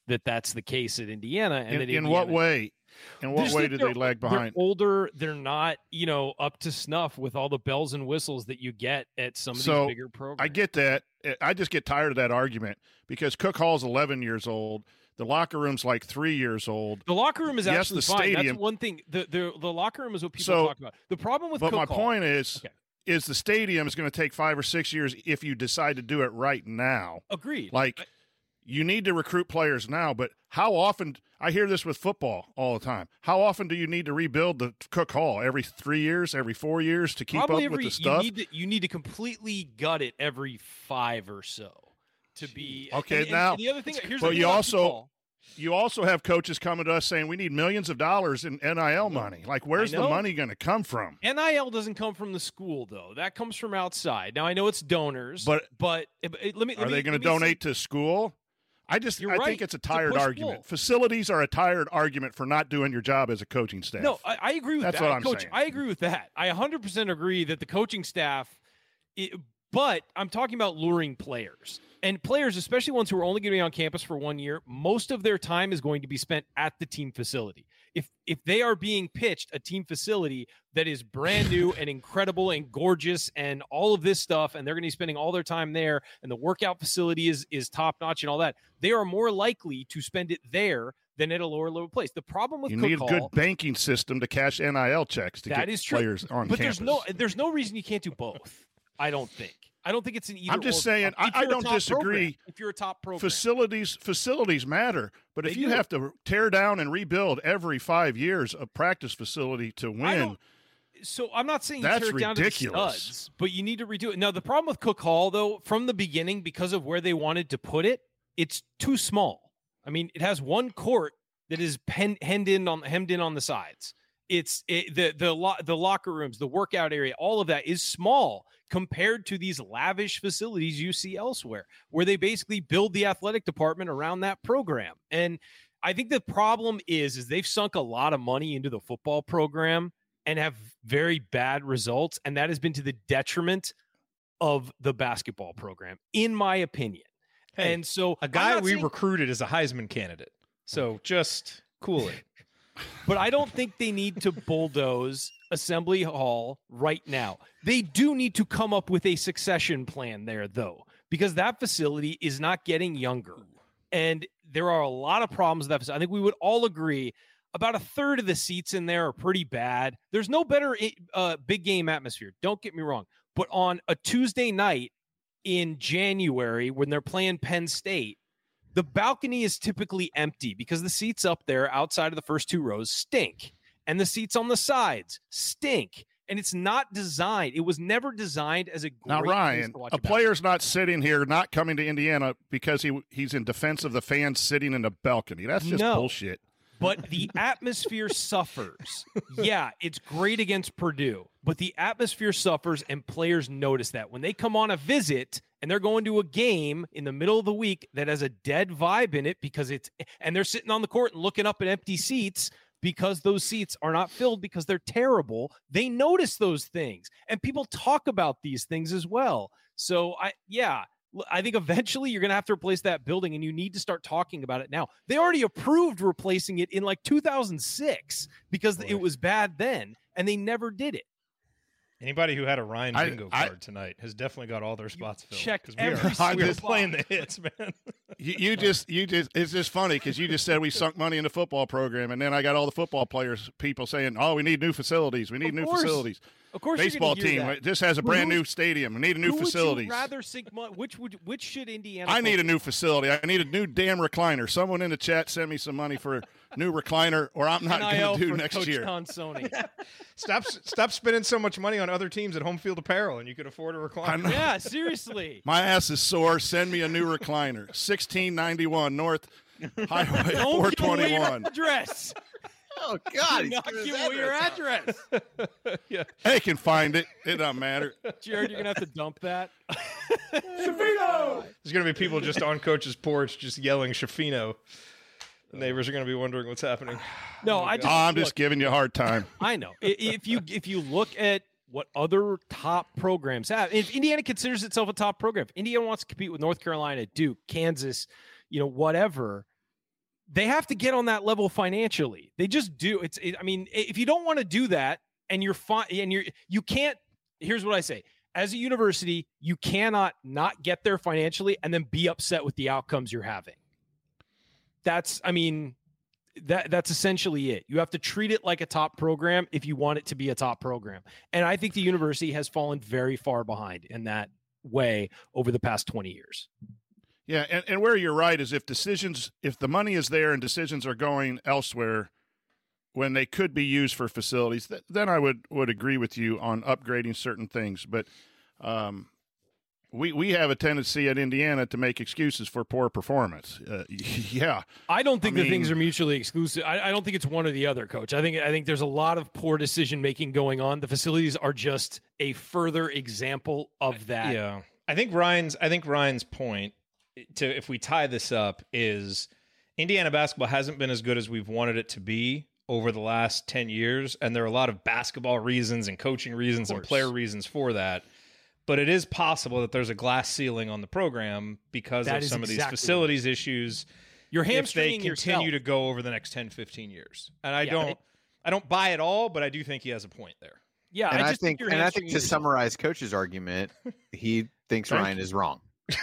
that that's the case at Indiana. And In, that in Indiana, what way? In what Just way that did they're- they lag They're behind? older. They're not, you know, up to snuff with all the bells and whistles that you get at some of So, these bigger programs. I get that. I just get tired of that argument because Cook Hall's eleven years old. The locker room's like three years old. The locker room is Yes, actually the fine. stadium- That's one thing. The, the the locker room is what people So- talk about. The problem with But Cook my Hall- point is, Okay. is the stadium is going to take five or six years if you decide to do it right now. agreed. Like, you need to recruit players now, but how often? I hear this with football all the time. How often do you need to rebuild the Cook Hall? Every three years, every four years to keep Probably up every, with the stuff? You need, to, you need to completely gut it every five or so to be Okay, and- and- now- and the other thing. Here's but the thing you about Cook also- Hall. You also have coaches coming to us saying we need millions of dollars in N I L money. Like, where's the know. money going to come from? N I L doesn't come from the school though. That comes from outside. Now I know it's donors, But- but uh, uh, let me. Are let me- they going let to me see- donate to school? I just You're I right. think it's a It's a tired push-pull. argument. Facilities are a tired argument for not doing your job as a coaching staff. No, I, I agree with That's that. what I'm Coach, saying. I agree with that. I one hundred percent agree that the coaching staff, it, but I'm talking about luring players. And players, especially ones who are only going to be on campus for one year, most of their time is going to be spent at the team facility. If if they are being pitched a team facility that is brand new and incredible and gorgeous and all of this stuff, and they're going to be spending all their time there, and the workout facility is is top notch and all that, they are more likely to spend it there than at a lower level place. The problem with you Cook need a Hall, good banking system to cash N I L checks to That get is true. players on but campus. there's no there's no reason you can't do both. I don't think. I don't think it's an either. I'm just or. saying, If I- I you're a don't top disagree. program, if you're a top program, Facilities facilities matter, but if They you do. have to tear down and rebuild every five years a practice facility to I win, don't- so I'm not saying you That's tear it down to the ridiculous. studs, but you need to redo it. Now the problem with Cook Hall, though, from the beginning, because of where they wanted to put it, it's too small. I mean, it has one court that is pen, hemmed in on hemmed in on the sides. It's it, the the lo, the locker rooms, the workout area, all of that is small compared to these lavish facilities you see elsewhere, where they basically build the athletic department around that program. And I think the problem is, is they've sunk a lot of money into the football program and have very bad results, and that has been to the detriment of the basketball program, in my opinion. Hey, and so A I'm guy not we saying- recruited as a Heisman candidate. So just cool it. But I don't think they need to bulldoze Assembly Hall right now. They do need to come up with a succession plan there, though, because that facility is not getting younger. And there are a lot of problems with that facility. I think we would all agree about a third of the seats in there are pretty bad. There's no better uh, big game atmosphere. Don't get me wrong. But on a Tuesday night in January, when they're playing Penn State, the balcony is typically empty because the seats up there outside of the first two rows stink, and the seats on the sides stink. And it's not designed. It was never designed as a great now place Ryan, to watch a player's not sitting here, not coming to Indiana because he he's in defense of the fans sitting in the balcony. That's just No. bullshit. But the atmosphere suffers. Yeah, it's great against Purdue, but the atmosphere suffers, and players notice that. When they come on a visit and they're going to a game in the middle of the week that has a dead vibe in it because it's – and they're sitting on the court and looking up at empty seats because those seats are not filled because they're terrible, they notice those things. And people talk about these things as well. So, I yeah – I think eventually you're going to have to replace that building, and you need to start talking about it now. They already approved replacing it in like two thousand six because Boy. it was bad then, and they never did it. Anybody who had a Ryan I- bingo I- card tonight has definitely got all their spots filled. checked 'cause we every are, we single are spot. playing the hits, man. You, you just, you just, it's just funny because you just said we sunk money in the football program, and then I got all the football players, people saying, "Oh, we need new facilities. We need Of new course. facilities." Of course, Baseball you're gonna hear team that. this has a Who- brand who- new stadium. We need a new Who facilities. Would you rather sink money? Which would which should Indiana? I need a focus new facility. I need a new damn recliner. Someone in the chat send me some money for a new recliner, or I'm not N I going L to do for next Coach year. Consoni. Stop stop spending so much money on other teams at Home Field Apparel, and you could afford a I recliner. know. Yeah, seriously. My ass is sore. Send me a new recliner. sixteen ninety-one North Highway Don't give away your four twenty-one. address. Oh God! Do he's not giving give his away your address out. address. Yeah. They can find it. It doesn't matter. Jared, you're gonna have to dump that. There's going to be people just on Coach's porch just yelling Shafino. The neighbors are going to be wondering what's happening. No, I Oh, just I'm just look, giving you a hard time. I know. I- If you if you look at what other top programs have, if Indiana considers itself a top program, if Indiana wants to compete with North Carolina, Duke, Kansas, you know, whatever, they have to get on that level financially. They just do. It's. It, I mean, if you don't want to do that, and you're fine, and you're you can't. Here's what I say: as a university, you cannot not get there financially and then be upset with the outcomes you're having. That's. I mean, that that's essentially it. You have to treat it like a top program if you want it to be a top program. And I think the university has fallen very far behind in that way over the past twenty years. Yeah, and, and where you're right is if decisions, if the money is there and decisions are going elsewhere when they could be used for facilities, th- then I would, would agree with you on upgrading certain things. But um, we we have a tendency at Indiana to make excuses for poor performance. Uh, yeah, I don't think I the mean, things are mutually exclusive. I, I don't think it's one or the other, Coach. I think I think there's a lot of poor decision making going on. The facilities are just a further example of that. Yeah, I think Ryan's. I think Ryan's point, to if we tie this up, is Indiana basketball hasn't been as good as we've wanted it to be over the last ten years, and there are a lot of basketball reasons and coaching reasons and player reasons for that. But it is possible that there's a glass ceiling on the program because That of is some of these exactly facilities issues. You're if they hamstringing continue yourself. to go over the next ten, fifteen years. And I Yeah, don't it- I don't buy it all, but I do think he has a point there. Yeah, and I I, just think, you're and I think hamstringing to yourself. summarize Coach's argument, he thinks Thank Ryan you. is wrong.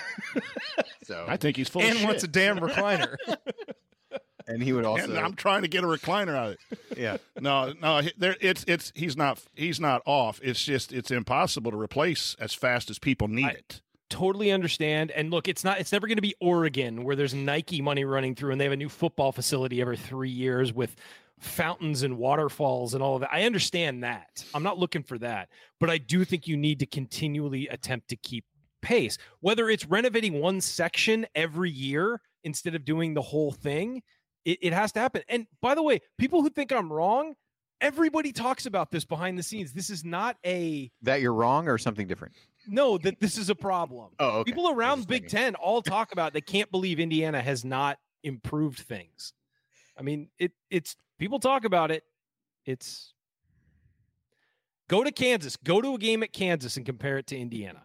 So, I think he's full And of wants a shit. damn recliner. and he would also, And I'm trying to get a recliner out of it. yeah, No, no, he- there it's it's he's not he's not off. It's just it's impossible to replace as fast as people need I- it. Totally understand. And look, it's not it's never going to be Oregon where there's Nike money running through and they have a new football facility every three years with fountains and waterfalls and all of that. I understand that. I'm not looking for that. But I do think you need to continually attempt to keep pace. Whether it's renovating one section every year instead of doing the whole thing, it, it has to happen. And by the way, people who think I'm wrong, everybody talks about this behind the scenes. This is not a that you're wrong or something different. no, that this is a problem. Oh, okay. People I was around just Big thinking. Ten all talk about they can't believe Indiana has not improved things. I mean, it it's people talk about it. It's go to Kansas, go to a game at Kansas and compare it to Indiana.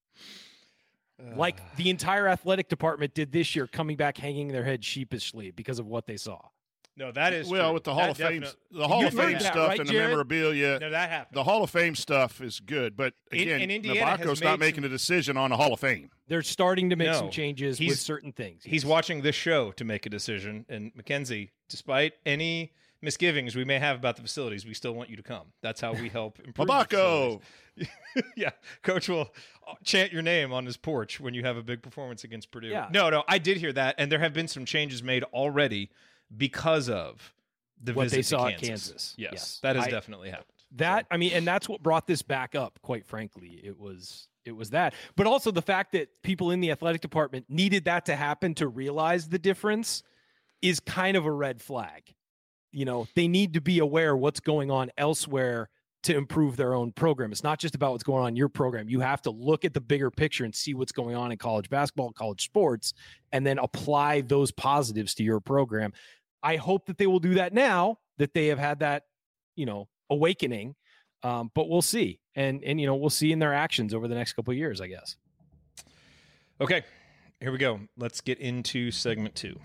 Like the entire athletic department did this year, coming back hanging their head sheepishly because of what they saw. No, that is Well, true. with the Hall That of Fame, definite- the Hall You've of heard Fame that, stuff right, and the Jared? memorabilia, No, that happened. the Hall of Fame stuff is good. But In- again, and Indiana has Nabako's made not making some- a decision on a Hall of Fame. They're starting to make No, some changes with he's- certain things. He's yes. watching this show to make a decision. And Mackenzie, despite any misgivings we may have about the facilities, we still want you to come. That's how we help improve. the Mabako. facilities. Yeah, Coach will chant your name on his porch when you have a big performance against Purdue. Yeah. No, no, I did hear that, and there have been some changes made already because of the What visit they to saw at Kansas. Kansas. Yes, Yes. that has I- definitely happened. That I mean, and that's what brought this back up. Quite frankly, it was it was that, but also the fact that people in the athletic department needed that to happen to realize the difference is kind of a red flag. You know, they need to be aware what's going on elsewhere to improve their own program. It's not just about what's going on in your program. You have to look at the bigger picture and see what's going on in college basketball, college sports, and then apply those positives to your program. I hope that they will do that now that they have had that, you know, awakening. Um, but we'll see. And, and, you know, we'll see in their actions over the next couple of years, I guess. Okay, here we go. Let's get into segment two.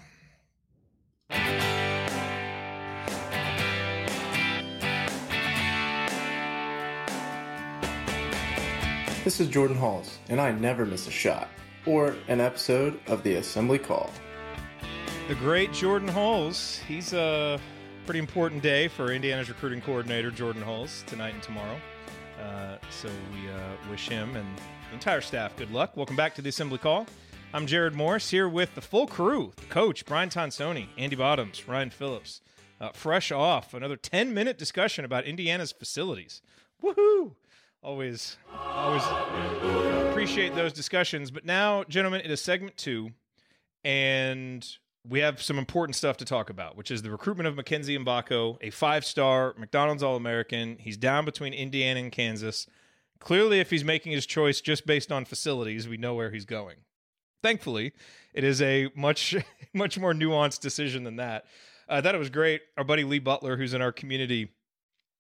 This is Jordan Halls, and I never miss a shot or an episode of the Assembly Call. The great Jordan Hulls. He's a pretty important day for Indiana's recruiting coordinator, Jordan Hulls, tonight and tomorrow. Uh, so we uh, wish him and the entire staff good luck. Welcome back to the Assembly Call. I'm Jared Morris here with the full crew, the coach, Brian Tonsoni, Andy Bottoms, Ryan Phillips. Uh, fresh off another ten-minute discussion about Indiana's facilities. Woohoo! Always, always appreciate those discussions. But now, gentlemen, it is segment two, and we have some important stuff to talk about, which is the recruitment of Mackenzie Mbako, a five-star McDonald's All-American. He's down between Indiana and Kansas. Clearly, if he's making his choice just based on facilities, we know where he's going. Thankfully, it is a much, much more nuanced decision than that. I thought it was great. Our buddy Lee Butler, who's in our community,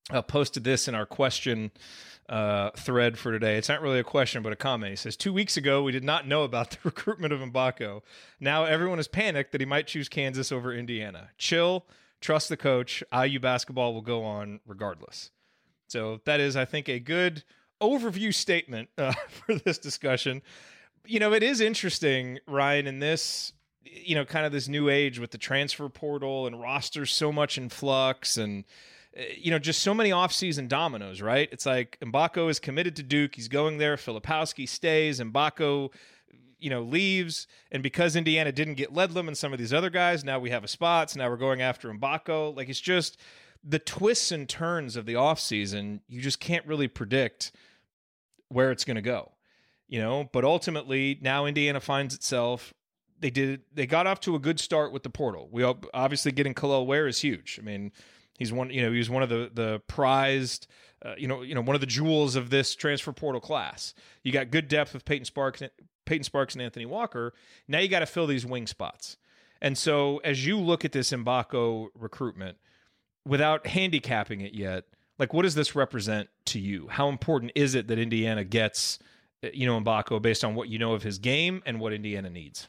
uh, posted this in our question uh, thread for today. It's not really a question, but a comment. He says, two weeks ago, we did not know about the recruitment of Mgbako. Now everyone is panicked that he might choose Kansas over Indiana. Chill, trust the coach. I U basketball will go on regardless. So that is, I think, a good overview statement uh, for this discussion. You know, it is interesting, Ryan, in this, you know, kind of this new age with the transfer portal and rosters so much in flux and, you know, just so many offseason dominoes, right? It's like Mgbako is committed to Duke. He's going there. Filipowski stays. Mgbako, you know, leaves. And because Indiana didn't get Ledlum and some of these other guys, now we have a spot. So now we're going after Mgbako. Like, it's just the twists and turns of the offseason. You just can't really predict where it's going to go, you know, but ultimately now Indiana finds itself, they did, they got off to a good start with the portal. We obviously getting Kel'el Ware is huge. I mean, he's one, you know, he was one of the, the prized, uh, you know, you know, one of the jewels of this transfer portal class. You got good depth with Peyton Sparks, Peyton Sparks and Anthony Walker. Now you got to fill these wing spots. And so as you look at this Mgbako recruitment, without handicapping it yet, like, what does this represent to you? How important is it that Indiana gets, you know, Mgbako based on what you know of his game and what Indiana needs?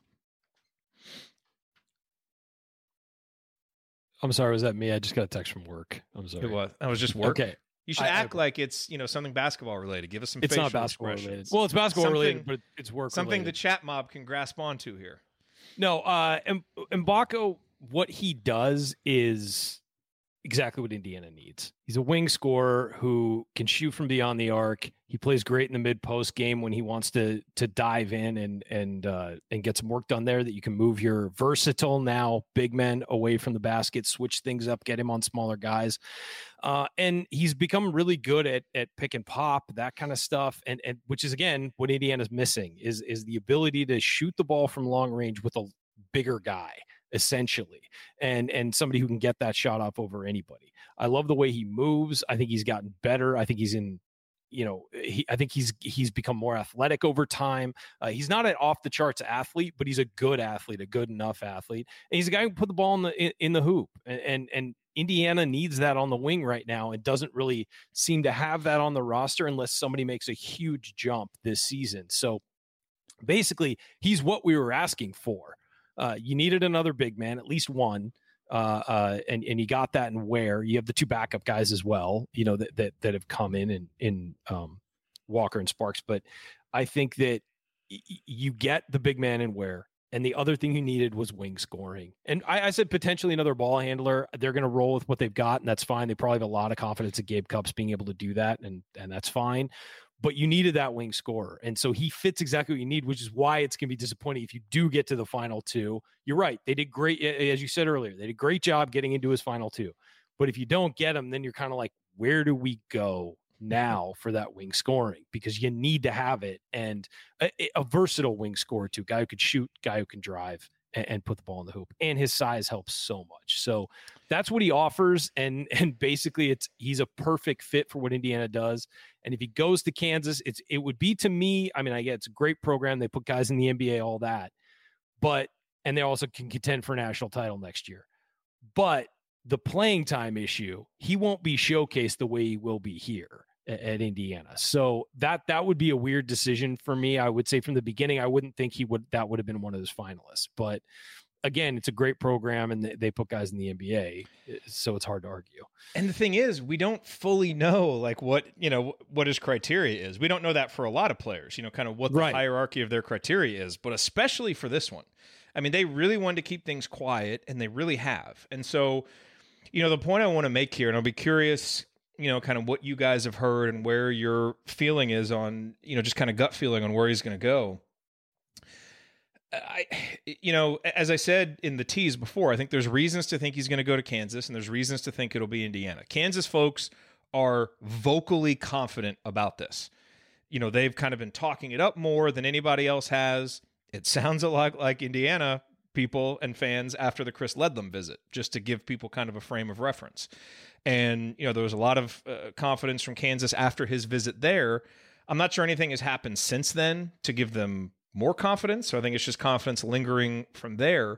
I'm sorry, was that me? I just got a text from work. I'm sorry. It was. I was just work. Okay. You should I, act I, like it's, you know, something basketball related. Give us some. It's not basketball related. Well, it's basketball something, related, but it's work something related. the chat mob can grasp onto here. No, uh, Mgbako, what he does is exactly what Indiana needs. He's a wing scorer who can shoot from beyond the arc. He plays great in the mid post game when he wants to to dive in and and uh, and get some work done there. That you can move your versatile now big men away from the basket, switch things up, get him on smaller guys, uh, and he's become really good at at pick and pop, that kind of stuff. And and which is again what Indiana's missing is is the ability to shoot the ball from long range with a bigger guy, essentially, and and somebody who can get that shot off over anybody. I love the way he moves. I think he's gotten better. I think he's in, you know, he, I think he's he's become more athletic over time. Uh, he's not an off the charts athlete, but he's a good athlete, a good enough athlete, and he's a guy who can put the ball in the in, in the hoop. And, and and Indiana needs that on the wing right now, and doesn't really seem to have that on the roster unless somebody makes a huge jump this season. So basically, he's what we were asking for. Uh, you needed another big man, at least one, uh, uh, and and you got that in Ware. You have the two backup guys as well, you know, that that that have come in and in um, Walker and Sparks. But I think that y- you get the big man in Ware, and the other thing you needed was wing scoring. And I, I said potentially another ball handler. They're going to roll with what they've got, and that's fine. They probably have a lot of confidence in Gabe Cupps being able to do that, and and that's fine. But you needed that wing scorer. And so he fits exactly what you need, which is why it's going to be disappointing if you do get to the final two. You're right. They did great. As you said earlier, they did a great job getting into his final two. But if you don't get him, then you're kind of like, where do we go now for that wing scoring? Because you need to have it. And a, a versatile wing scorer too, guy who could shoot, guy who can drive and, and put the ball in the hoop. And his size helps so much. So that's what he offers. And, and basically it's, he's a perfect fit for what Indiana does. And if he goes to Kansas, it's it would be to me, I mean, I get it's a great program. They put guys in the N B A, all that. But, and they also can contend for a national title next year. But the playing time issue, he won't be showcased the way he will be here at, at Indiana. So that that would be a weird decision for me. I would say from the beginning, I wouldn't think he would, that would have been one of those finalists. But again, it's a great program, and they put guys in the N B A, so it's hard to argue. And the thing is, we don't fully know like what, you know, what his criteria is. We don't know that for a lot of players, you know, kind of what the right. hierarchy of their criteria is, but especially for this one. I mean, they really wanted to keep things quiet, and they really have. And so, you know, the point I want to make here, and I'll be curious, you know, kind of what you guys have heard and where your feeling is on, you know, just kind of gut feeling on where he's going to go. I, you know, as I said in the tease before, I think there's reasons to think he's going to go to Kansas, and there's reasons to think it'll be Indiana. Kansas folks are vocally confident about this. You know, they've kind of been talking it up more than anybody else has. It sounds a lot like Indiana people and fans after the Chris Ledlum visit, just to give people kind of a frame of reference. And, you know, there was a lot of uh, confidence from Kansas after his visit there. I'm not sure anything has happened since then to give them more confidence. So I think it's just confidence lingering from there.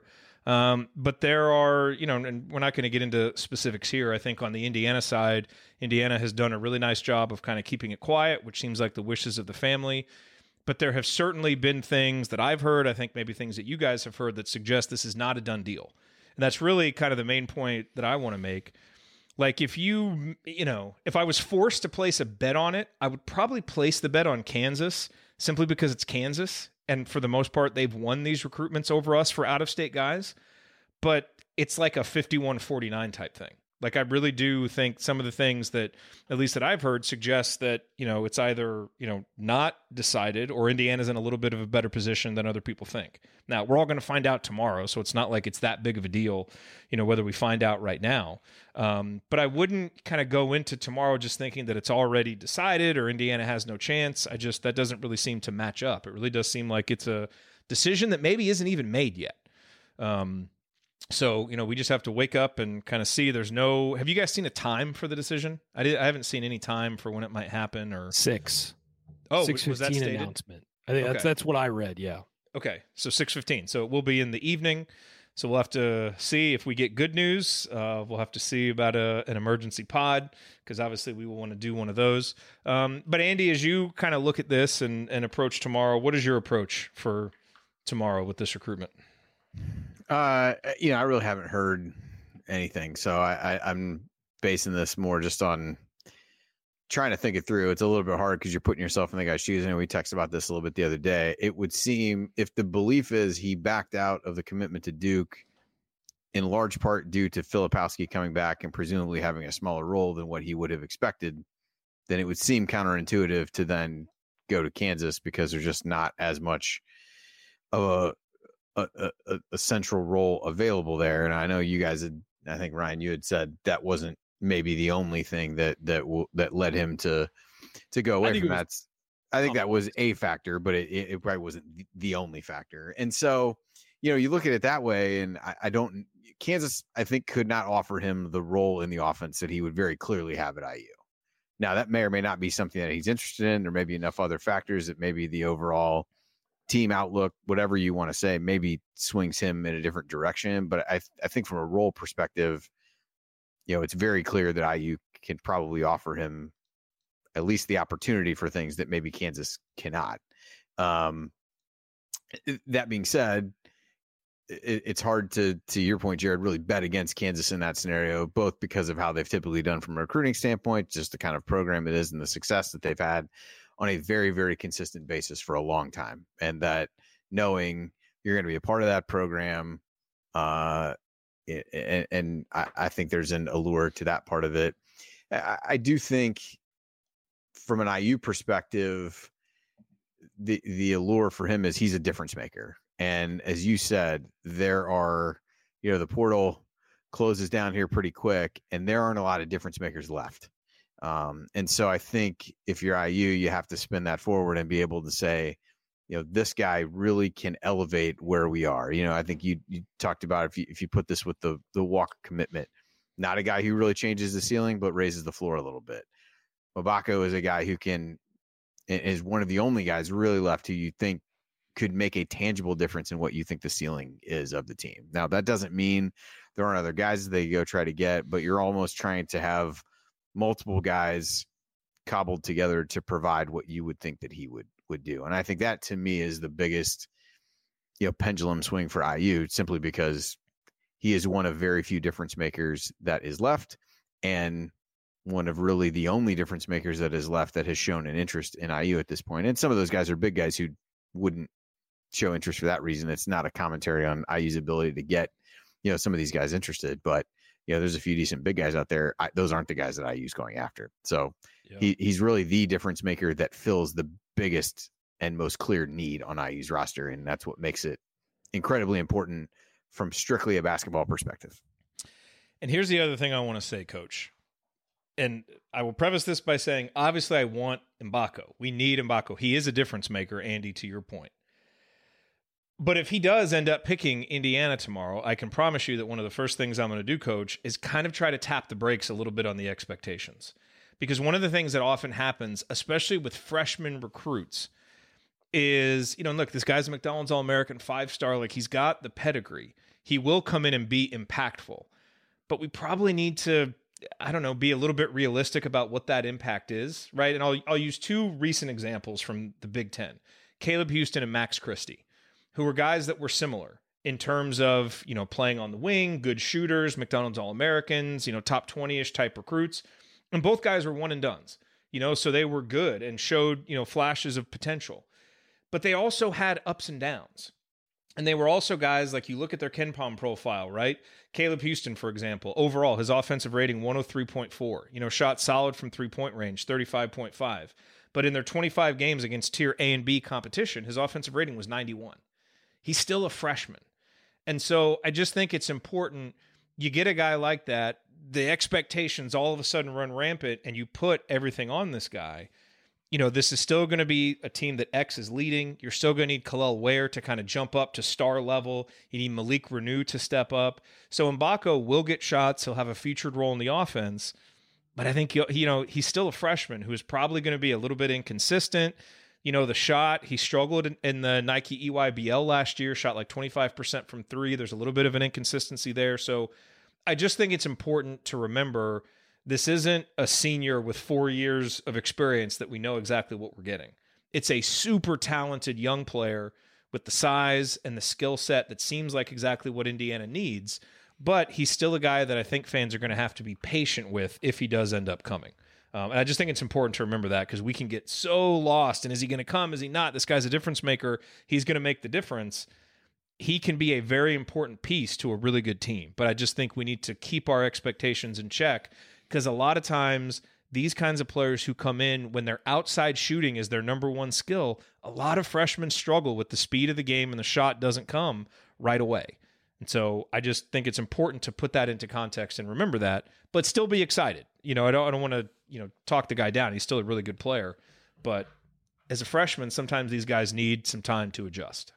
Um, but there are, you know, and we're not going to get into specifics here. I think on the Indiana side, Indiana has done a really nice job of kind of keeping it quiet, which seems like the wishes of the family. But there have certainly been things that I've heard, I think maybe things that you guys have heard, that suggest this is not a done deal. And that's really kind of the main point that I want to make. Like if you, you know, if I was forced to place a bet on it, I would probably place the bet on Kansas simply because it's Kansas. And for the most part, they've won these recruitments over us for out-of-state guys. But it's like a fifty-one forty-nine type thing. Like I really do think some of the things that, at least that I've heard, suggest that, you know, it's either, you know, not decided or Indiana's in a little bit of a better position than other people think. Now, we're all going to find out tomorrow, so it's not like it's that big of a deal, you know, whether we find out right now. Um, but I wouldn't kind of go into tomorrow just thinking that it's already decided or Indiana has no chance. I just, that doesn't really seem to match up. It really does seem like it's a decision that maybe isn't even made yet. Um, So, you know, we just have to wake up and kind of see. There's no, have you guys seen a time for the decision? I did. I haven't seen any time for when it might happen or six. Oh, six was that stated? Announcement. I think Okay. that's, that's what I read. Yeah. Okay. So six fifteen. So it will be in the evening. So we'll have to see if we get good news. Uh, we'll have to see about a, an emergency pod, because obviously we will want to do one of those. Um, but Andy, as you kind of look at this and, and approach tomorrow, what is your approach for tomorrow with this recruitment? Uh, you know, I really haven't heard anything, so I, I, I'm basing this more just on trying to think it through. It's a little bit hard because you're putting yourself in the guy's shoes. And we texted about this a little bit the other day. It would seem, if the belief is he backed out of the commitment to Duke in large part due to Filipowski coming back and presumably having a smaller role than what he would have expected, then it would seem counterintuitive to then go to Kansas because there's just not as much of a A, a, a central role available there. And I know you guys had, I think Ryan, you had said that wasn't maybe the only thing that, that, w- that led him to, to go away from that. I think that was a factor, but it, it probably wasn't the only factor. And so, you know, you look at it that way, and I, I don't, Kansas, I think, could not offer him the role in the offense that he would very clearly have at I U. Now that may or may not be something that he's interested in. There may be enough other factors that maybe the overall team outlook, whatever you want to say, maybe swings him in a different direction. But I, I think from a role perspective, you know, it's very clear that I U can probably offer him at least the opportunity for things that maybe Kansas cannot. Um, that being said, it, it's hard to, to your point, Jared, really bet against Kansas in that scenario, both because of how they've typically done from a recruiting standpoint, just the kind of program it is and the success that they've had on a very, very consistent basis for a long time. And that knowing you're going to be a part of that program, uh, and, and I, I think there's an allure to that part of it. I, I do think from an I U perspective, the, the allure for him is he's a difference maker. And as you said, there are, you know, the portal closes down here pretty quick and there aren't a lot of difference makers left. Um, and so I think if you're I U, you have to spin that forward and be able to say, you know, this guy really can elevate where we are. You know, I think you you talked about if you if you put this with the the Walker commitment, not a guy who really changes the ceiling, but raises the floor a little bit. Mabako is a guy who can is one of the only guys really left who you think could make a tangible difference in what you think the ceiling is of the team. Now, that doesn't mean there aren't other guys that they go try to get, but you're almost trying to have multiple guys cobbled together to provide what you would think that he would, would do. And I think that to me is the biggest, you know, pendulum swing for I U, simply because he is one of very few difference makers that is left. And one of really the only difference makers that is left that has shown an interest in I U at this point. And some of those guys are big guys who wouldn't show interest for that reason. It's not a commentary on I U's ability to get, you know, some of these guys interested, but you know, there's a few decent big guys out there. I, those aren't the guys that I U's going after. So yeah. he, he's really the difference maker that fills the biggest and most clear need on I U's roster. And that's what makes it incredibly important from strictly a basketball perspective. And here's the other thing I want to say, Coach. And I will preface this by saying, obviously I want Mbako. We need Mbako. He is a difference maker, Andy, to your point. But if he does end up picking Indiana tomorrow, I can promise you that one of the first things I'm going to do, Coach, is kind of try to tap the brakes a little bit on the expectations. Because one of the things that often happens, especially with freshman recruits, is, you know, look, this guy's a McDonald's All-American five-star. Like, he's got the pedigree. he will come in and be impactful. But we probably need to, I don't know, be a little bit realistic about what that impact is, right? And I'll I'll use two recent examples from the Big Ten. Caleb Houston and Max Christie, who were guys that were similar in terms of, you know, playing on the wing, good shooters, McDonald's All-Americans, you know, top twenty-ish type recruits. And both guys were one and dones, you know, so they were good and showed, you know, flashes of potential. But they also had ups and downs. And they were also guys, like you look at their KenPom profile, right? Caleb Houston, for example, overall, his offensive rating one oh three point four, you know, shot solid from three-point range, thirty-five point five. But in their twenty-five games against tier A and B competition, his offensive rating was ninety-one. He's still a freshman. And so I just think it's important, you get a guy like that, the expectations all of a sudden run rampant, and you put everything on this guy. You know, this is still going to be a team that X is leading. You're still going to need Kalel Ware to kind of jump up to star level. You need Malik Renew to step up. So Mbako will get shots. He'll have a featured role in the offense. But I think, you know, he's still a freshman who is probably going to be a little bit inconsistent. You know, the shot, he struggled in, in the Nike E Y B L last year, shot like twenty-five percent from three. There's a little bit of an inconsistency there. So I just think it's important to remember this isn't a senior with four years of experience that we know exactly what we're getting. It's a super talented young player with the size and the skill set that seems like exactly what Indiana needs, but he's still a guy that I think fans are going to have to be patient with if he does end up coming. Um, and I just think it's important to remember that because we can get so lost. And is he going to come? Is he not? This guy's a difference maker. He's going to make the difference. He can be a very important piece to a really good team. But I just think we need to keep our expectations in check because a lot of times these kinds of players who come in when their outside shooting is their number one skill, a lot of freshmen struggle with the speed of the game and the shot doesn't come right away. And so I just think it's important to put that into context and remember that, but still be excited. You know, I don't, I don't want to, you know, talk the guy down. He's still a really good player, but as a freshman, sometimes these guys need some time to adjust.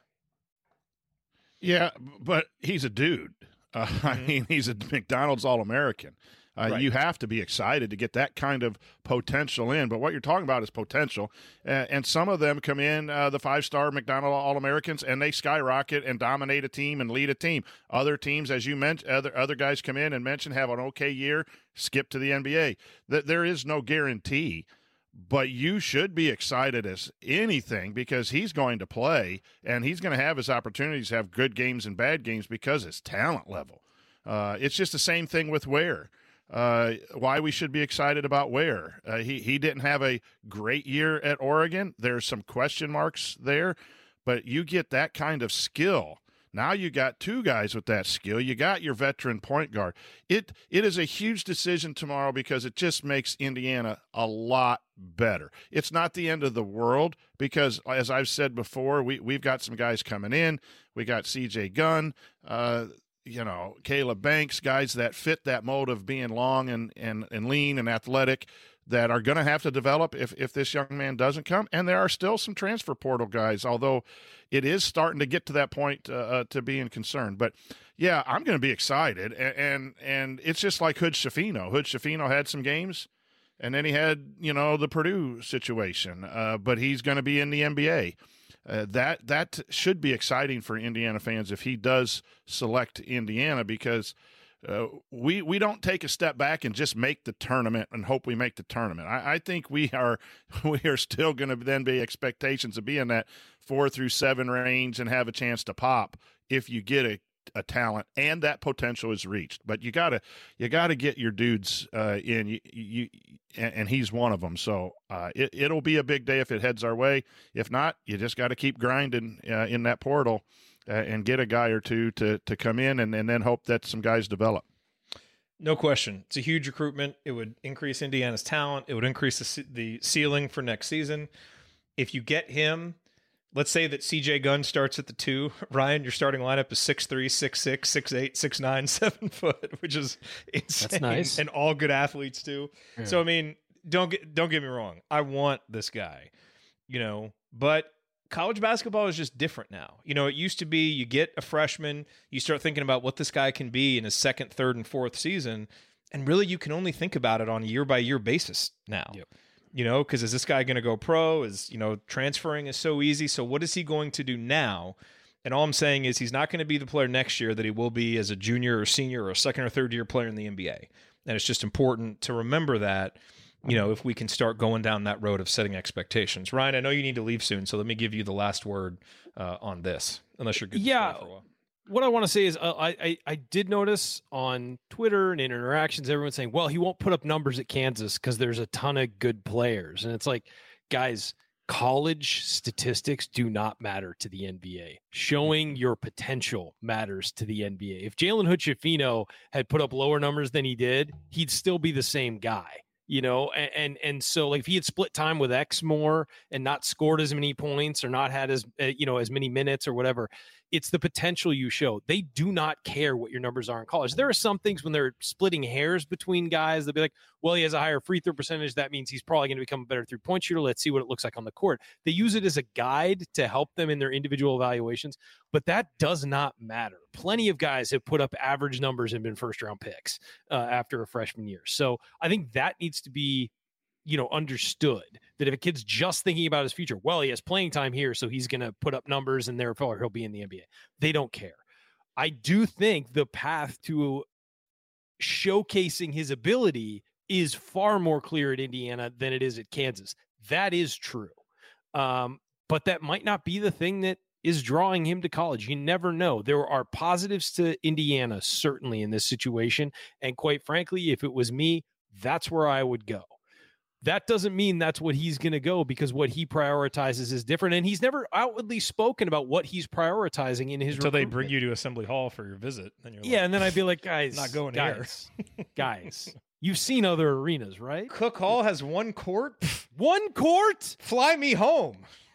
Yeah, but he's a dude. Uh, mm-hmm. I mean, he's a McDonald's All-American. Uh, right. You have to be excited to get that kind of potential in. But what you're talking about is potential. Uh, and some of them come in, uh, the five-star McDonald All-Americans, and they skyrocket and dominate a team and lead a team. Other teams, as you mentioned, other, other guys come in and mention have an okay year, skip to the N B A. Th- there is no guarantee. But you should be excited as anything because he's going to play, and he's going to have his opportunities to have good games and bad games because his talent level. Uh, it's just the same thing with Ware. Uh, why we should be excited about Ware. Uh, he, he didn't have a great year at Oregon. There's some question marks there, but you get that kind of skill. Now you got two guys with that skill. You got your veteran point guard. It It is a huge decision tomorrow because it just makes Indiana a lot better. It's not the end of the world because, as I've said before, we, we've got some guys coming in. We got C J Gunn, uh, you know, Caleb Banks, guys that fit that mold of being long and, and, and lean and athletic that are going to have to develop if, if this young man doesn't come. And there are still some transfer portal guys, although it is starting to get to that point uh, uh, to being concerned. But, yeah, I'm going to be excited. And, and and it's just like Hood Schifino. Hood Schifino had some games, and then he had, you know, the Purdue situation. Uh, but he's going to be in the N B A. Uh, that that should be exciting for Indiana fans if he does select Indiana because – Uh, we we don't take a step back and just make the tournament and hope we make the tournament. I, I think we are we are still going to then be expectations of being that four through seven range and have a chance to pop if you get a, a talent and that potential is reached. But you gotta you gotta get your dudes uh, in. You, you and, and he's one of them. So uh, it it'll be a big day if it heads our way. If not, you just got to keep grinding uh, in that portal. Uh, and get a guy or two to to come in and, and then hope that some guys develop. No question. It's a huge recruitment. It would increase Indiana's talent. It would increase the, the ceiling for next season. If you get him, let's say that C J Gunn starts at the two. Ryan, your starting lineup is six three, six six, six eight, six nine, seven foot, which is insane. That's nice. And all good athletes too. Yeah. So, I mean, don't get, don't get me wrong. I want this guy, you know, but college basketball is just different now. You know, it used to be you get a freshman, you start thinking about what this guy can be in his second, third, and fourth season, and really you can only think about it on a year-by-year basis now. Yep. You know, because is this guy going to go pro? Is, you know, transferring is so easy. So what is he going to do now? And all I'm saying is he's not going to be the player next year that he will be as a junior or senior or a second or third year player in the N B A. And it's just important to remember that, you know, if we can start going down that road of setting expectations. Ryan, I know you need to leave soon, so let me give you the last word uh, on this, unless you're good. Yeah. To for a while. What I want to say is uh, I, I I did notice on Twitter and in interactions, everyone's saying, well, he won't put up numbers at Kansas because there's a ton of good players. And it's like, guys, college statistics do not matter to the N B A. Showing your potential matters to the N B A. If Jalen Hood-Schifino had put up lower numbers than he did, he'd still be the same guy. You know, and, and and so like if he had split time with X more and not scored as many points or not had as uh, you know as many minutes or whatever, it's the potential you show. They do not care what your numbers are in college. There are some things when they're splitting hairs between guys, they'll be like, well, he has a higher free throw percentage. That means he's probably going to become a better three-point shooter. Let's see what it looks like on the court. They use it as a guide to help them in their individual evaluations, but that does not matter. Plenty of guys have put up average numbers and been first-round picks uh, after a freshman year. So I think that needs to be, you know, understood that if a kid's just thinking about his future, well, he has playing time here, so he's going to put up numbers and therefore he'll be in the N B A. They don't care. I do think the path to showcasing his ability is far more clear at Indiana than it is at Kansas. That is true. Um, but that might not be the thing that is drawing him to college. You never know. There are positives to Indiana, certainly in this situation. And quite frankly, if it was me, that's where I would go. That doesn't mean that's what he's going to go, because what he prioritizes is different. And he's never outwardly spoken about what he's prioritizing in his Until they bring you to Assembly Hall for your visit. Then you're yeah, like, and then I'd be like, guys, not going guys, guys, you've seen other arenas, right? Cook Hall has one court. One court? Fly me home.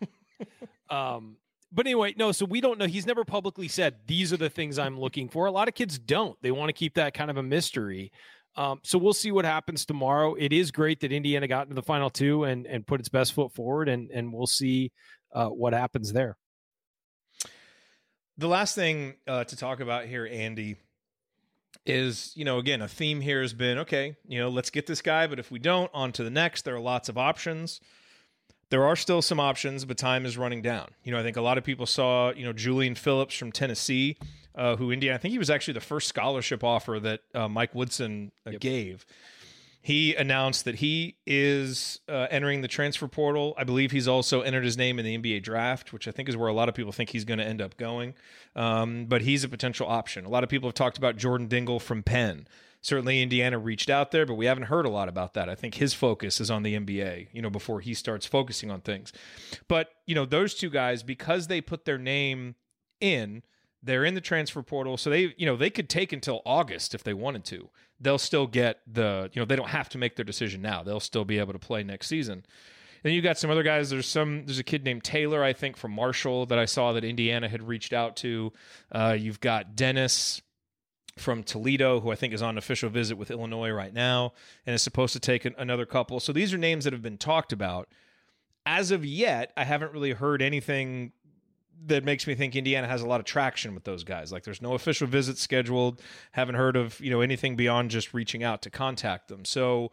um, but anyway, no, so we don't know. He's never publicly said, these are the things I'm looking for. A lot of kids don't. They want to keep that kind of a mystery. Um, so we'll see what happens tomorrow. It is great that Indiana got into the final two and, and put its best foot forward, and, and we'll see uh, what happens there. The last thing uh, to talk about here, Andy, is, you know, again, a theme here has been, okay, you know, let's get this guy, but if we don't, on to the next. There are lots of options. There are still some options, but time is running down. You know, I think a lot of people saw, you know, Julian Phillips from Tennessee, uh, who Indiana, I think he was actually the first scholarship offer that uh, Mike Woodson uh, Yep. gave. He announced that he is uh, entering the transfer portal. I believe he's also entered his name in the N B A draft, which I think is where a lot of people think he's going to end up going. Um, but he's a potential option. A lot of people have talked about Jordan Dingle from Penn. Certainly Indiana reached out there, but we haven't heard a lot about that. I think his focus is on the N B A, you know, before he starts focusing on things. But, you know, those two guys, because they put their name in, they're in the transfer portal. So they, you know, they could take until August if they wanted to. They'll still get the, you know, they don't have to make their decision now. They'll still be able to play next season. Then you got some other guys. There's some, there's a kid named Taylor, I think, from Marshall that I saw that Indiana had reached out to. Uh, you've got Dennis from Toledo, who I think is on an official visit with Illinois right now and is supposed to take an, another couple. So these are names that have been talked about. As of yet, I haven't really heard anything that makes me think Indiana has a lot of traction with those guys. Like, there's no official visits scheduled. Haven't heard of, you know, anything beyond just reaching out to contact them. So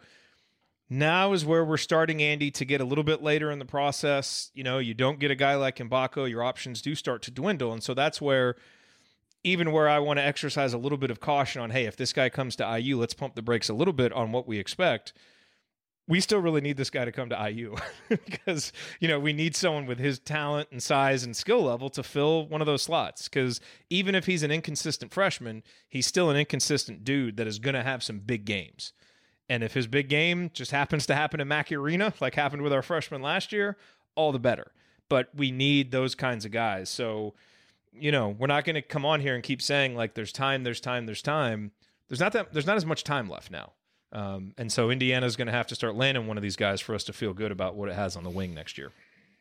now is where we're starting, Andy, to get a little bit later in the process. You know, you don't get a guy like Mbako, your options do start to dwindle. And so that's where, even where I want to exercise a little bit of caution on, hey, if this guy comes to I U, let's pump the brakes a little bit on what we expect. We still really need this guy to come to I U because, you know, we need someone with his talent and size and skill level to fill one of those slots. Because even if he's an inconsistent freshman, he's still an inconsistent dude that is going to have some big games. And if his big game just happens to happen in Mackey Arena, like happened with our freshman last year, all the better. But we need those kinds of guys. So, you know, we're not going to come on here and keep saying like there's time, there's time, there's time. There's not that there's not as much time left now. Um, and so Indiana's going to have to start landing one of these guys for us to feel good about what it has on the wing next year.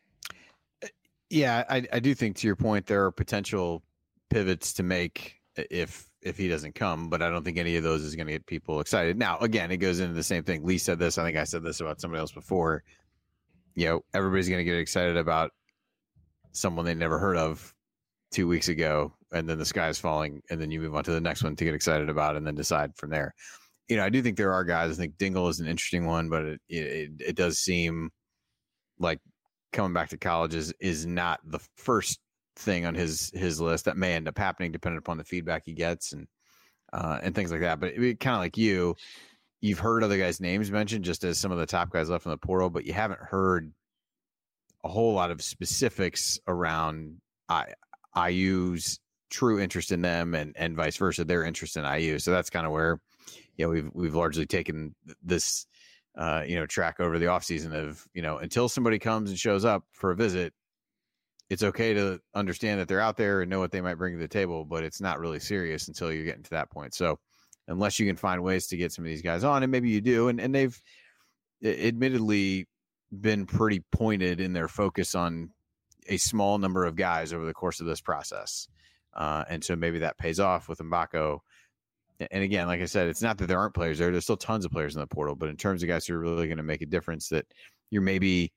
Yeah, I, I do think, to your point, there are potential pivots to make if if he doesn't come, but I don't think any of those is going to get people excited. Now, again, it goes into the same thing. Lee said this. I think I said this about somebody else before. You know, everybody's going to get excited about someone they never heard of two weeks ago, and then the sky is falling, and then you move on to the next one to get excited about, and then decide from there. You know, I do think there are guys. I think Dingle is an interesting one, but it it, it does seem like coming back to college is, is not the first thing on his his list that may end up happening depending upon the feedback he gets and uh, and things like that. But it, kind of like you, you've heard other guys' names mentioned just as some of the top guys left in the portal, but you haven't heard a whole lot of specifics around I, IU's true interest in them and and vice versa, their interest in I U. So that's kind of where, you know, we've we've largely taken this uh, you know, track over the offseason of, you know, until somebody comes and shows up for a visit, it's okay to understand that they're out there and know what they might bring to the table, but it's not really serious until you're getting to that point. So unless you can find ways to get some of these guys on, and maybe you do, and, and they've admittedly been pretty pointed in their focus on a small number of guys over the course of this process. Uh, and so maybe that pays off with Mbako. And again, like I said, it's not that there aren't players there. There's still tons of players in the portal, but in terms of guys who are really going to make a difference, that you're maybe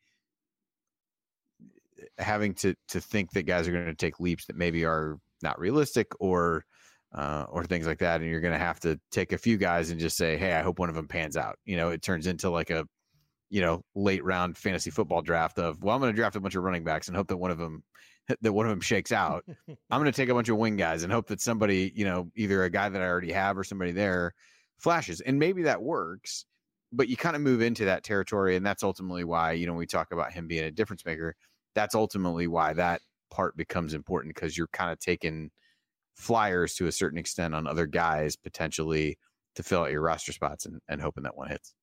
having to, to think that guys are going to take leaps that maybe are not realistic or, uh, or things like that. And you're going to have to take a few guys and just say, hey, I hope one of them pans out. You know, it turns into like a, you know, late round fantasy football draft of, well, I'm going to draft a bunch of running backs and hope that one of them that one of them shakes out. I'm going to take a bunch of wing guys and hope that somebody, you know, either a guy that I already have or somebody there flashes. And maybe that works, but you kind of move into that territory. And that's ultimately why, you know, we talk about him being a difference maker. That's ultimately why that part becomes important, because you're kind of taking flyers to a certain extent on other guys potentially to fill out your roster spots and, and hoping that one hits.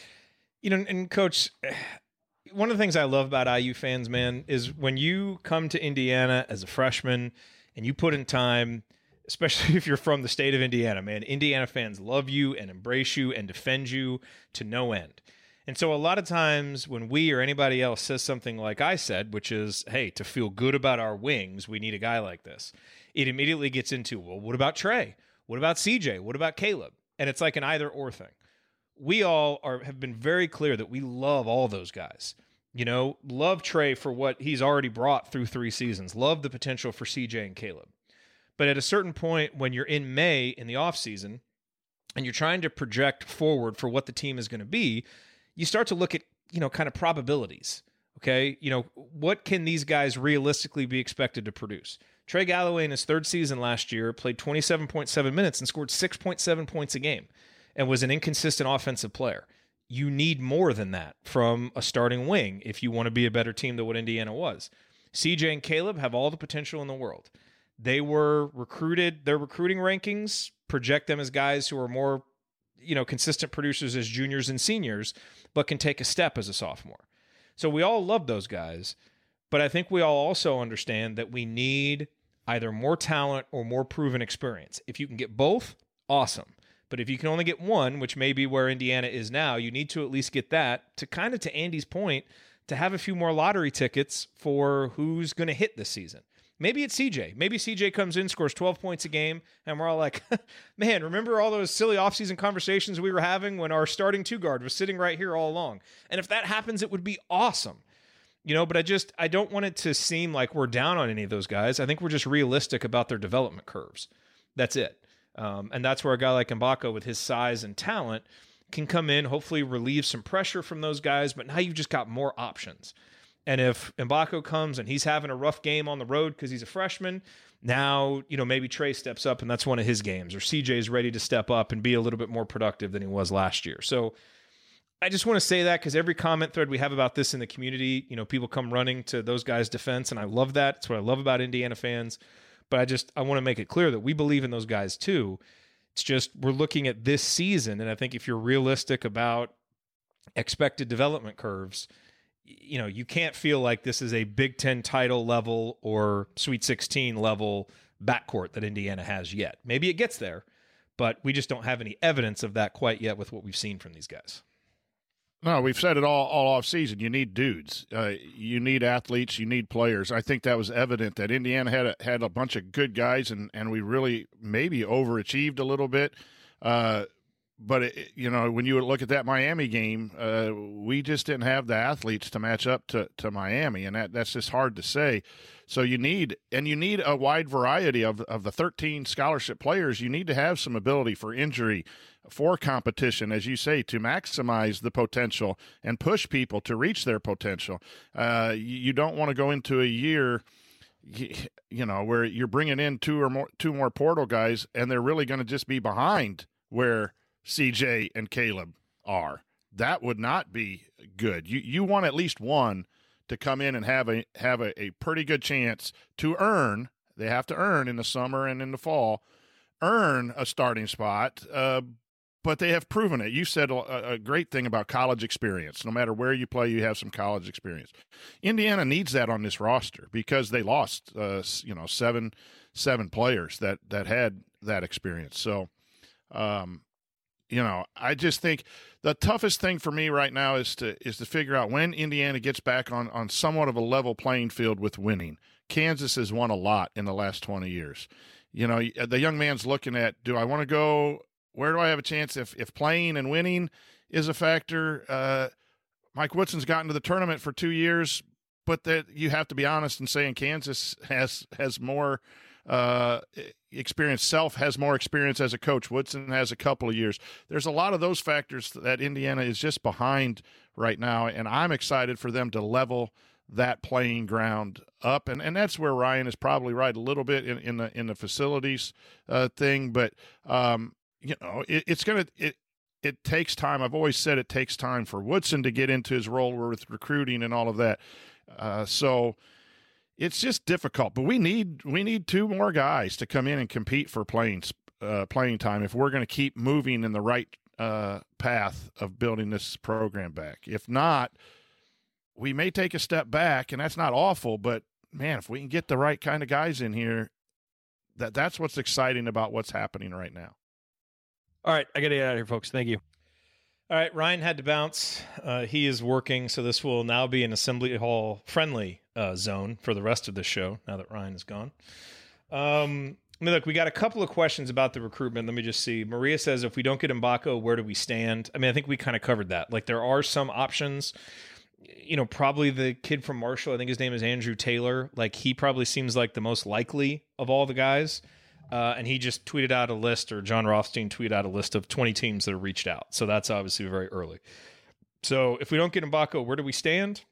You know, and Coach, one of the things I love about I U fans, man, is when you come to Indiana as a freshman and you put in time, especially if you're from the state of Indiana, man, Indiana fans love you and embrace you and defend you to no end. And so a lot of times when we or anybody else says something like I said, which is, hey, to feel good about our wings, we need a guy like this, it immediately gets into, well, what about Trey? What about C J? What about Caleb? And it's like an either or thing. We all are have been very clear that we love all those guys. You know, love Trey for what he's already brought through three seasons. Love the potential for C J and Caleb. But at a certain point, when you're in May in the offseason and you're trying to project forward for what the team is going to be, you start to look at, you know, kind of probabilities. Okay. You know, what can these guys realistically be expected to produce? Trey Galloway in his third season last year played twenty-seven point seven minutes and scored six point seven points a game and was an inconsistent offensive player. You need more than that from a starting wing if you want to be a better team than what Indiana was. C J and Caleb have all the potential in the world. They were recruited, their recruiting rankings project them as guys who are more, you know, consistent producers as juniors and seniors, but can take a step as a sophomore. So we all love those guys, but I think we all also understand that we need either more talent or more proven experience. If you can get both, awesome. But if you can only get one, which may be where Indiana is now, you need to at least get that to kind of, to Andy's point, to have a few more lottery tickets for who's going to hit this season. Maybe it's C J. Maybe C J comes in, scores twelve points a game, and we're all like, man, remember all those silly offseason conversations we were having when our starting two guard was sitting right here all along? And if that happens, it would be awesome. You know, but I just, I don't want it to seem like we're down on any of those guys. I think we're just realistic about their development curves. That's it. Um, and that's where a guy like Mbako with his size and talent can come in, hopefully relieve some pressure from those guys, but now you've just got more options. And if Mbako comes and he's having a rough game on the road because he's a freshman, now, you know, maybe Trey steps up and that's one of his games, or C J's ready to step up and be a little bit more productive than he was last year. So I just want to say that because every comment thread we have about this in the community, you know, people come running to those guys' defense, and I love that. It's what I love about Indiana fans. But I just, I want to make it clear that we believe in those guys too. It's just, we're looking at this season. And I think if you're realistic about expected development curves, you know, you can't feel like this is a Big Ten title level or Sweet sixteen level backcourt that Indiana has yet. Maybe it gets there, but we just don't have any evidence of that quite yet with what we've seen from these guys. No, we've said it all all off season. You need dudes. Uh, you need athletes. You need players. I think that was evident that Indiana had a, had a bunch of good guys, and, and we really maybe overachieved a little bit. Uh, but, it, you know, when you look at that Miami game, uh, we just didn't have the athletes to match up to, to Miami, and that, that's just hard to say. So you need – and you need a wide variety of, of the thirteen scholarship players. You need to have some ability for injury, for competition, as you say, to maximize the potential and push people to reach their potential. Uh, you, you don't want to go into a year you, you know, where you're bringing in two or more, two more portal guys, and they're really going to just be behind where C J and Caleb are. That would not be good. You you want at least one to come in and have a have a, a pretty good chance to earn. They have to earn in the summer and in the fall, earn a starting spot. Uh, but they have proven it. You said a, a great thing about college experience. No matter where you play, you have some college experience. Indiana needs that on this roster because they lost, uh, you know, seven seven players that that had that experience. So, um, you know, I just think the toughest thing for me right now is to is to figure out when Indiana gets back on on somewhat of a level playing field with winning. Kansas has won a lot in the last twenty years. You know, the young man's looking at, do I want to go? Where do I have a chance if, if playing and winning is a factor? Uh, Mike Woodson's gotten to the tournament for two years, but that you have to be honest in saying Kansas has has more uh, experience. Self has more experience as a coach. Woodson has a couple of years. There's a lot of those factors that Indiana is just behind right now, and I'm excited for them to level that playing ground up, and and that's where Ryan is probably right a little bit in, in the in the facilities uh, thing, but. Um, You know, it, it's going to it. It takes time. I've always said it takes time for Woodson to get into his role with recruiting and all of that. Uh, so it's just difficult. But we need we need two more guys to come in and compete for playing uh, playing time if we're going to keep moving in the right uh, path of building this program back. If not, we may take a step back, and that's not awful. But man, if we can get the right kind of guys in here, that that's what's exciting about what's happening right now. All right, I got to get out of here, folks. Thank you. All right, Ryan had to bounce. Uh, he is working, so this will now be an Assembly Hall friendly uh, zone for the rest of the show now that Ryan is gone. Um, I mean, look, we got a couple of questions about the recruitment. Let me just see. Maria says, if we don't get Mbako, where do we stand? I mean, I think we kind of covered that. Like, there are some options. You know, probably the kid from Marshall, I think his name is Andrew Taylor. Like, he probably seems like the most likely of all the guys. Uh, and he just tweeted out a list, or John Rothstein tweeted out a list of twenty teams that have reached out. So that's obviously very early. So if we don't get Mbako, where do we stand?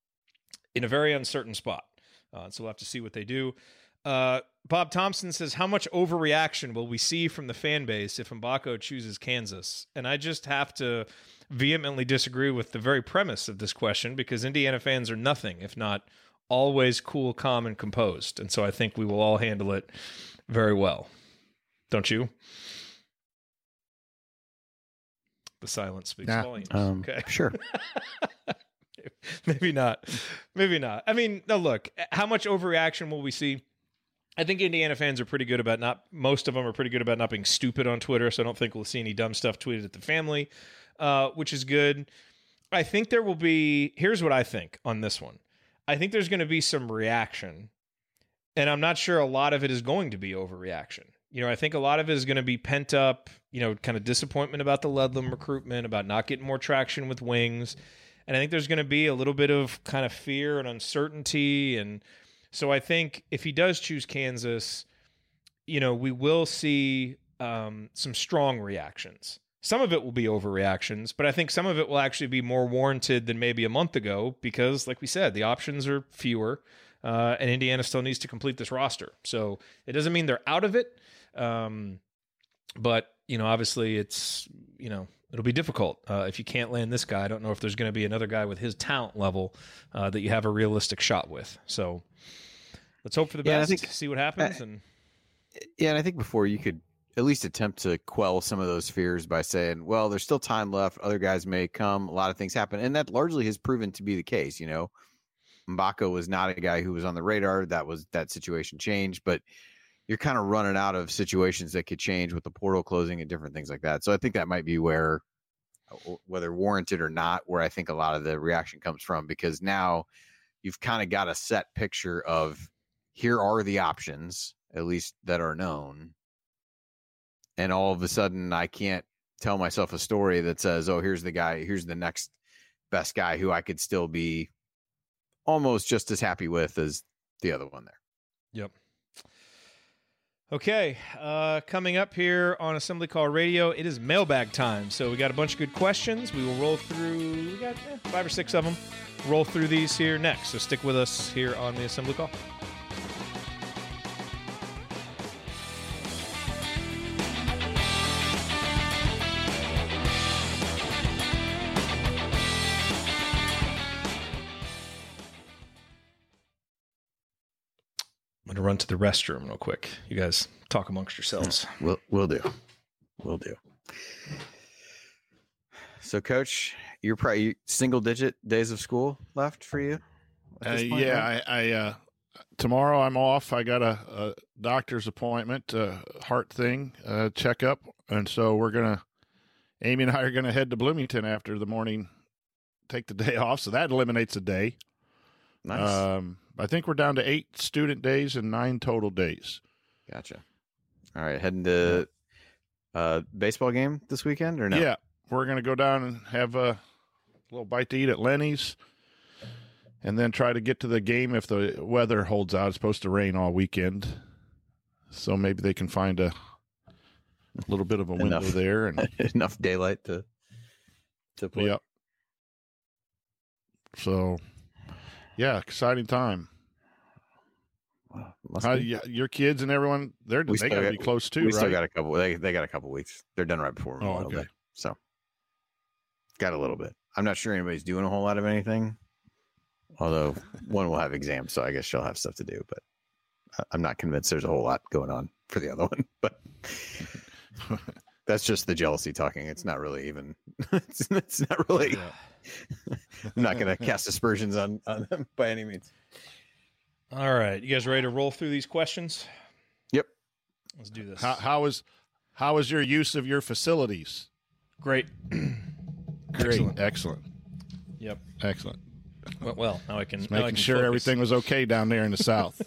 In a very uncertain spot. Uh, so we'll have to see what they do. Uh, Bob Thompson says, how much overreaction will we see from the fan base if Mbako chooses Kansas? And I just have to vehemently disagree with the very premise of this question, because Indiana fans are nothing if not always cool, calm, and composed. And so I think we will all handle it very well. Don't you? The silence speaks nah, volumes. Um, okay. Sure. Maybe not. Maybe not. I mean, no, look, how much overreaction will we see? I think Indiana fans are pretty good about not, most of them are pretty good about not being stupid on Twitter, so I don't think we'll see any dumb stuff tweeted at the family, uh, which is good. I think there will be, here's what I think on this one. I think there's going to be some reaction, and I'm not sure a lot of it is going to be overreaction. You know, I think a lot of it is going to be pent up, you know, kind of disappointment about the Ludlam recruitment, about not getting more traction with wings. And I think there's going to be a little bit of kind of fear and uncertainty. And so I think if he does choose Kansas, you know, we will see um, some strong reactions. Some of it will be overreactions, but I think some of it will actually be more warranted than maybe a month ago because, like we said, the options are fewer, uh, and Indiana still needs to complete this roster. So it doesn't mean they're out of it, um, but, you know, obviously it's, you know, it'll be difficult uh, if you can't land this guy. I don't know if there's going to be another guy with his talent level uh, that you have a realistic shot with. So let's hope for the yeah, best, I think, see what happens. Uh, and yeah, and I think before you could at least attempt to quell some of those fears by saying, well, there's still time left. Other guys may come. A lot of things happen. And that largely has proven to be the case. You know, Mbako was not a guy who was on the radar. That was, that situation changed, but you're kind of running out of situations that could change with the portal closing and different things like that. So I think that might be where, whether warranted or not, where I think a lot of the reaction comes from, because now you've kind of got a set picture of here are the options, at least that are known. And all of a sudden I can't tell myself a story that says, oh, here's the guy, here's the next best guy who I could still be almost just as happy with as the other one there. Yep. Okay, uh, coming up here on Assembly Call Radio, it is mailbag time. So we got a bunch of good questions. We will roll through, we got eh, five or six of them, roll through these here next. So stick with us here on the Assembly Call. run to the restroom real quick. You guys talk amongst yourselves. We'll, we'll do. We'll do. So, Coach, you're probably single digit days of school left for you? Uh, yeah, right? I, I uh, tomorrow I'm off. I got a, a doctor's appointment, uh, heart thing, uh, checkup. And so we're going to, Amy and I are going to head to Bloomington after the morning, take the day off. So that eliminates a day. Nice. Um, I think we're down to eight student days and nine total days. Gotcha. All right. Heading to uh baseball game this weekend or no? Yeah. We're going to go down and have a little bite to eat at Lenny's and then try to get to the game if the weather holds out. It's supposed to rain all weekend. So maybe they can find a little bit of a window enough, there and enough daylight to to play. Yep. So yeah, exciting time. Wow, must How, be. yeah, your kids and everyone, they're We they still got to got- be close too, we right? still got a couple. They they got a couple weeks. They're done right before Oh, Memorial okay. Day, so got a little bit. I'm not sure anybody's doing a whole lot of anything. Although one will have exams, so I guess she'll have stuff to do. But I- I'm not convinced there's a whole lot going on for the other one. But that's just the jealousy talking. It's not really even. It's, it's not really. I'm not going to cast aspersions on on them by any means. All right. You guys ready to roll through these questions? Yep. Let's do this. How, how is how is your use of your facilities? Great. Great, Excellent. excellent, Yep. excellent. Well, well now I can Just now I making can sure focus. everything was okay down there in the south.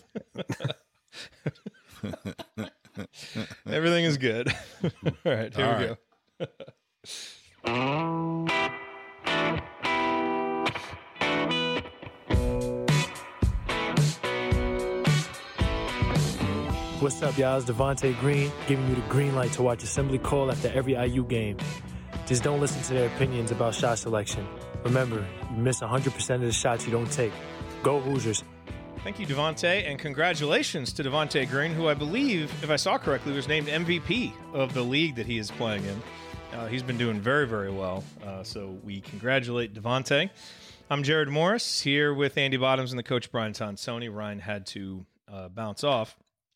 Everything is good. All right. Here All we right. go. What's up, y'all? It's Devontae Green giving you the green light to watch Assembly Call after every I U game. Just don't listen to their opinions about shot selection. Remember, you miss one hundred percent of the shots you don't take. Go Hoosiers. Thank you, Devontae, and congratulations to Devontae Green, who I believe, if I saw correctly, was named M V P of the league that he is playing in. Uh, he's been doing very, very well, uh, so we congratulate Devontae. I'm Jared Morris, here with Andy Bottoms and the coach Brian Tonsoni. Ryan had to uh, bounce off.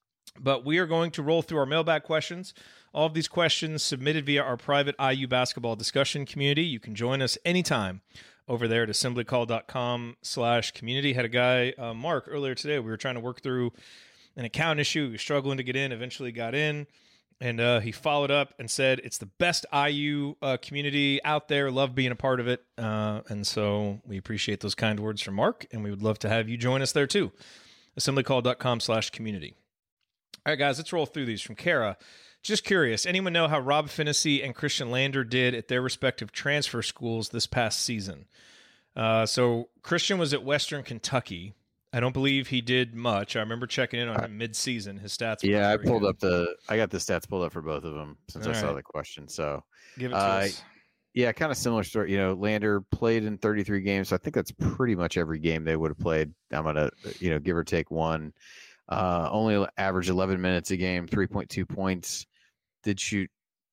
But we are going to roll through our mailbag questions. All of these questions submitted via our private I U basketball discussion community. You can join us anytime over there at assemblycall.com slash community. Had a guy, uh, Mark, earlier today. We were trying to work through an account issue. He was struggling to get in, eventually got in. And uh, he followed up and said, it's the best I U uh, community out there. Love being a part of it. Uh, and so we appreciate those kind words from Mark, and we would love to have you join us there too. assemblycall.com slash community. All right, guys, let's roll through these. From Kara, just curious, anyone know how Rob Finney and Christian Lander did at their respective transfer schools this past season? Uh, so Christian was at Western Kentucky. I don't believe he did much. I remember checking in on him mid-season. His stats were Yeah, I very pulled good. up the. I got the stats pulled up for both of them since All I saw right. the question. So Give it to uh, us. yeah, kind of similar story. You know, Lander played in thirty-three games. So I think that's pretty much every game they would have played. I'm gonna, you know, give or take one. Uh, only averaged eleven minutes a game, three point two points. Did shoot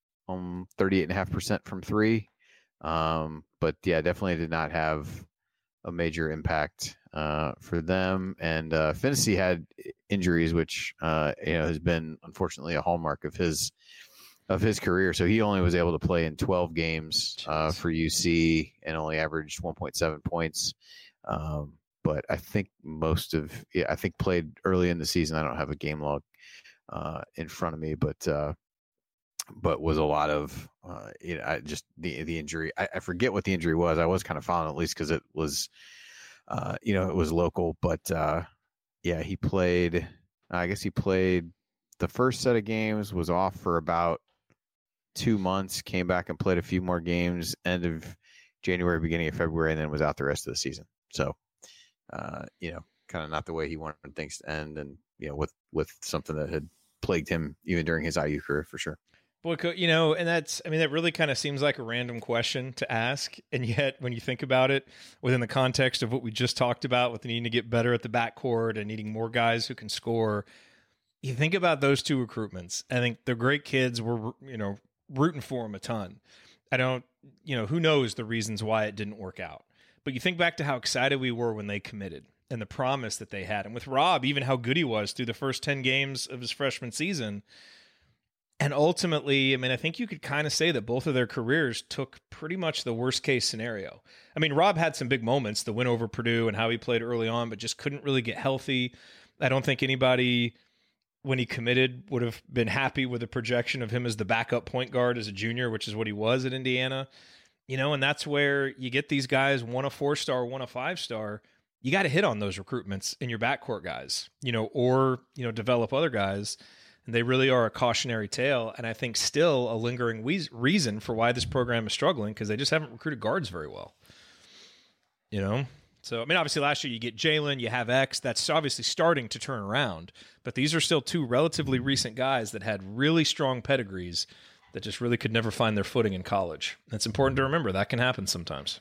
um thirty-eight point five percent from three. Um, but yeah, definitely did not have a major impact uh, for them. And uh, Finney had injuries, which uh, you know has been unfortunately a hallmark of his of his career. So he only was able to play in twelve games uh, for U C and only averaged one point seven points. Um, but I think most of yeah, I think played early in the season. I don't have a game log uh, in front of me, but uh, but was a lot of uh, you know I just the the injury. I, I forget what the injury was. I was kind of following at least because it was uh, you know it was local. But uh, yeah, he played. I guess he played the first set of games. Was off for about two months. Came back and played a few more games. End of January, beginning of February, and then was out the rest of the season. So. Uh, you know, kind of not the way he wanted things to end, and you know, with with something that had plagued him even during his I U career for sure. Boy, co- you know, and that's, I mean, that really kind of seems like a random question to ask. And yet, when you think about it within the context of what we just talked about with needing to get better at the backcourt and needing more guys who can score, you think about those two recruitments. I think they're great kids. We're, you know, rooting for them a ton. I don't, you know, who knows the reasons why it didn't work out. But you think back to how excited we were when they committed. and the promise that they had. And with Rob, even how good he was through the first ten games of his freshman season. And ultimately, I mean, I think you could kind of say that both of their careers took pretty much the worst case scenario. I mean, Rob had some big moments, the win over Purdue and how he played early on, but just couldn't really get healthy. I don't think anybody, when he committed, would have been happy with a projection of him as the backup point guard as a junior, which is what he was at Indiana. You know, and that's where you get these guys, one a four-star, one a five-star. You got to hit on those recruitments in your backcourt guys, you know, or, you know, develop other guys. And they really are a cautionary tale, and I think still a lingering we- reason for why this program is struggling, because they just haven't recruited guards very well. You know? So, I mean, obviously last year you get Jalen, you have X. That's obviously starting to turn around. But these are still two relatively recent guys that had really strong pedigrees that just really could never find their footing in college. And it's important to remember that can happen sometimes.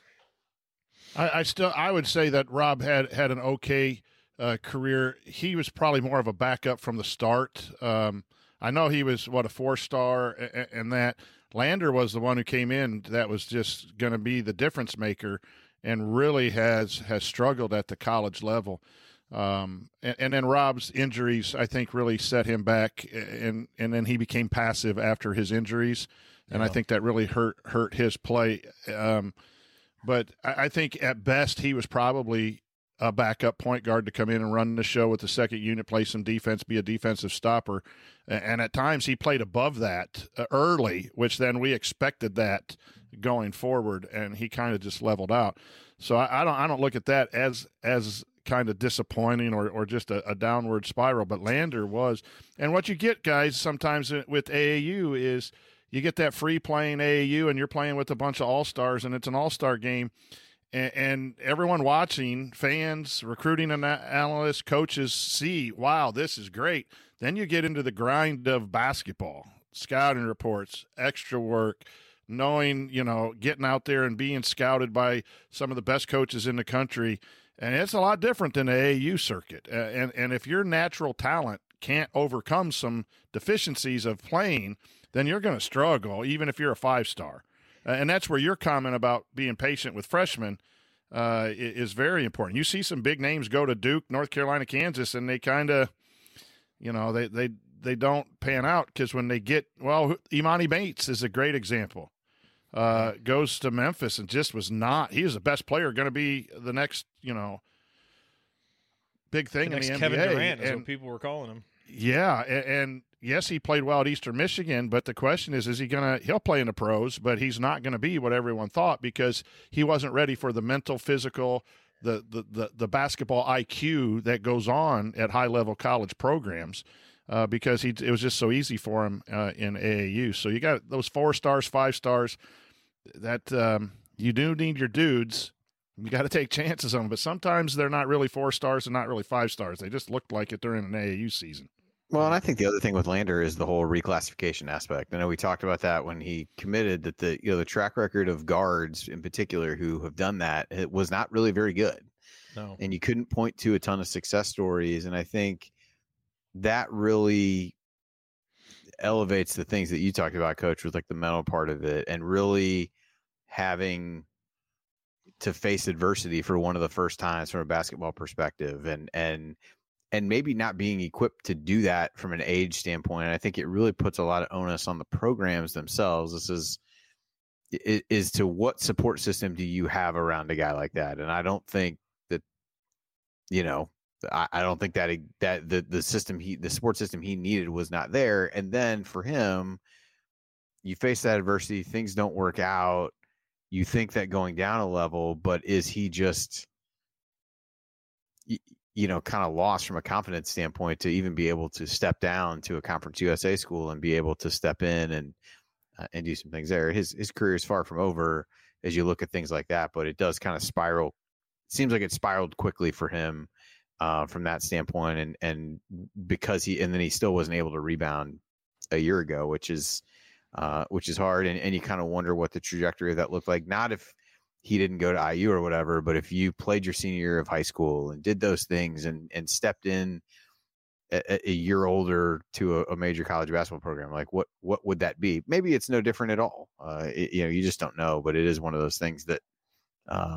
I, I still I would say that Rob had, had an okay Uh, career. He was probably more of a backup from the start. Um, I know he was, what, a four-star and, and that. Lander was the one who came in that was just going to be the difference maker and really has has struggled at the college level. Um, and, and then Rob's injuries, I think, really set him back, and, and then he became passive after his injuries, and yeah. I think that really hurt hurt his play. Um, but I, I think at best he was probably a backup point guard to come in and run the show with the second unit, play some defense, be a defensive stopper. And at times he played above that uh, early, which then we expected that going forward, and he kind of just leveled out. So I, I don't I don't look at that as as kind of disappointing or, or just a, a downward spiral, but Lander was. And what you get, guys, sometimes with A A U is you get that free playing A A U, and you're playing with a bunch of all-stars, and it's an all-star game. And everyone watching, fans, recruiting analysts, coaches see, wow, this is great. Then you get into the grind of basketball, scouting reports, extra work, knowing, you know, getting out there and being scouted by some of the best coaches in the country. And it's a lot different than the A A U circuit. And, and if your natural talent can't overcome some deficiencies of playing, then you're going to struggle, even if you're a five-star. Uh, and that's where your comment about being patient with freshmen uh, is very important. You see some big names go to Duke, North Carolina, Kansas, and they kind of, you know, they, they, they don't pan out because when they get, well, Imani Bates is a great example. Uh, goes to Memphis and just was not, he was the best player, going to be the next, you know, big thing the in next the Kevin N B A. Durant is and, what people were calling him. Yeah, and, and yes, he played well at Eastern Michigan, but the question is, is he going to – he'll play in the pros, but he's not going to be what everyone thought because he wasn't ready for the mental, physical, the, the, the, the basketball I Q that goes on at high-level college programs uh, because he it was just so easy for him uh, in A A U. So you got those four stars, five stars that um, you do need your dudes. You got to take chances on them, but sometimes they're not really four stars and not really five stars. They just looked like it during an A A U season. Well, and I think the other thing with Lander is the whole reclassification aspect. I know we talked about that when he committed, that the you know the track record of guards in particular who have done that, it was not really very good. No. And you couldn't point to a ton of success stories. And I think that really elevates the things that you talked about, Coach, with like the mental part of it and really having to face adversity for one of the first times from a basketball perspective and and and maybe not being equipped to do that from an age standpoint. And I think it really puts a lot of onus on the programs themselves. This is, is to what support system do you have around a guy like that? And I don't think that, you know, I, I don't think that, that the, the system he, the support system he needed was not there. And then for him, you face that adversity, things don't work out. You think that going down a level, but is he just, you know, kind of lost from a confidence standpoint to even be able to step down to a Conference U S A school and be able to step in and uh, and do some things there. His his career is far from over as you look at things like that, but it does kind of spiral. It seems like it spiraled quickly for him uh, from that standpoint, and and because he and then he still wasn't able to rebound a year ago, which is uh, which is hard, and and you kind of wonder what the trajectory of that looked like. Not if he didn't go to I U or whatever, but if you played your senior year of high school and did those things and, and stepped in a, a year older to a, a major college basketball program, like what, what would that be? Maybe it's no different at all. Uh, it, you know, you just don't know, but it is one of those things that, um,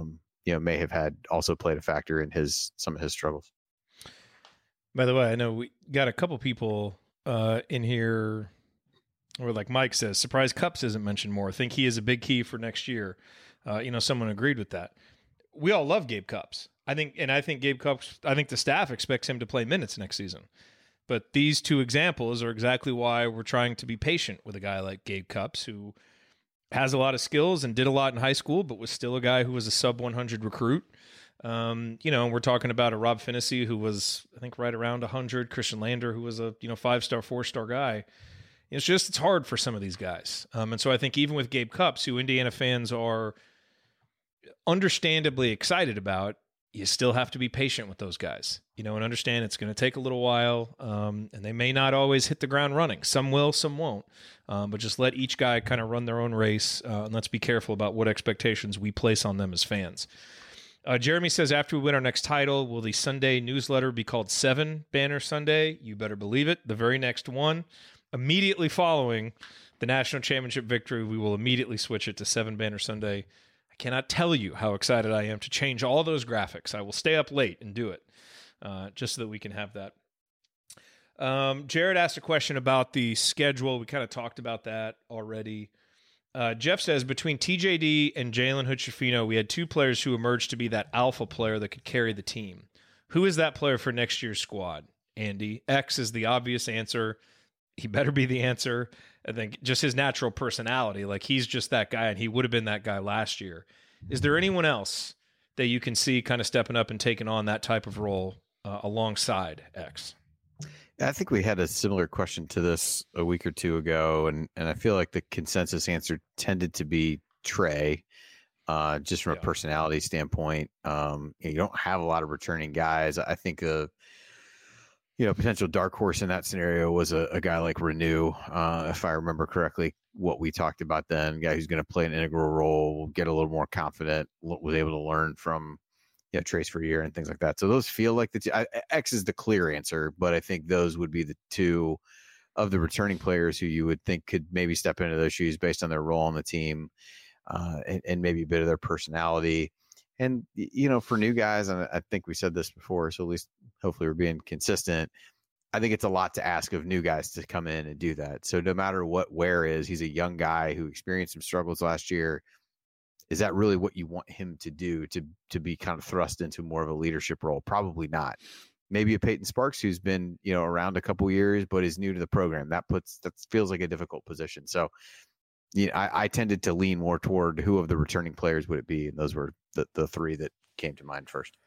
you know, may have had also played a factor in his some of his struggles. By the way, I know we got a couple people uh, in here, or like Mike says, surprise Cups isn't mentioned more. I think he is a big key for next year. Uh, you know, someone agreed with that. We all love Gabe Cupps. I think, and I think Gabe Cupps, I think the staff expects him to play minutes next season. But these two examples are exactly why we're trying to be patient with a guy like Gabe Cupps, who has a lot of skills and did a lot in high school, but was still a guy who was a sub one hundred recruit. Um, you know, we're talking about a Rob Finney who was, I think, right around one hundred, Christian Lander, who was a, you know, five-star, four-star guy. It's just, it's hard for some of these guys. Um, and so I think even with Gabe Cupps, who Indiana fans are understandably excited about, you still have to be patient with those guys, you know, and understand it's going to take a little while, um, and they may not always hit the ground running. Some will, some won't, um, but just let each guy kind of run their own race, uh, and let's be careful about what expectations we place on them as fans. Uh, Jeremy says, after we win our next title, will the Sunday newsletter be called Seven Banner Sunday? You better believe it. The very next one, immediately following the national championship victory, we will immediately switch it to Seven Banner Sunday. I cannot tell you how excited I am to change all those graphics. I will stay up late and do it, uh, just so that we can have that. Um, Jared asked a question about the schedule. We kind of talked about that already. Uh, Jeff says, between T J D and Jalen Hood-Schifino, we had two players who emerged to be that alpha player that could carry the team. Who is that player for next year's squad? Andy. X is the obvious answer. He better be the answer. I think just his natural personality, like he's just that guy, and he would have been that guy last year. Is there anyone else that you can see kind of stepping up and taking on that type of role uh, alongside X? I think we had a similar question to this a week or two ago, and, and I feel like the consensus answer tended to be Trey, uh, just from yeah. a personality standpoint. Um, you don't have a lot of returning guys. I think a you know potential dark horse in that scenario was a, a guy like Renew, uh, if I remember correctly. What we talked about then, a guy who's going to play an integral role, get a little more confident, was able to learn from you know, Trace for a year and things like that. So those feel like the two. I, X is the clear answer, but I think those would be the two of the returning players who you would think could maybe step into those shoes based on their role on the team, uh, and, and maybe a bit of their personality. And, you know, for new guys, and I think we said this before, so at least hopefully we're being consistent. I think it's a lot to ask of new guys to come in and do that. So no matter what Ware is, he's a young guy who experienced some struggles last year. Is that really what you want him to do, to to be kind of thrust into more of a leadership role? Probably not. Maybe a Peyton Sparks who's been, you know, around a couple years, but is new to the program. That puts that feels like a difficult position. So, you know, I, I tended to lean more toward who of the returning players would it be, and those were the, the three that came to mind first.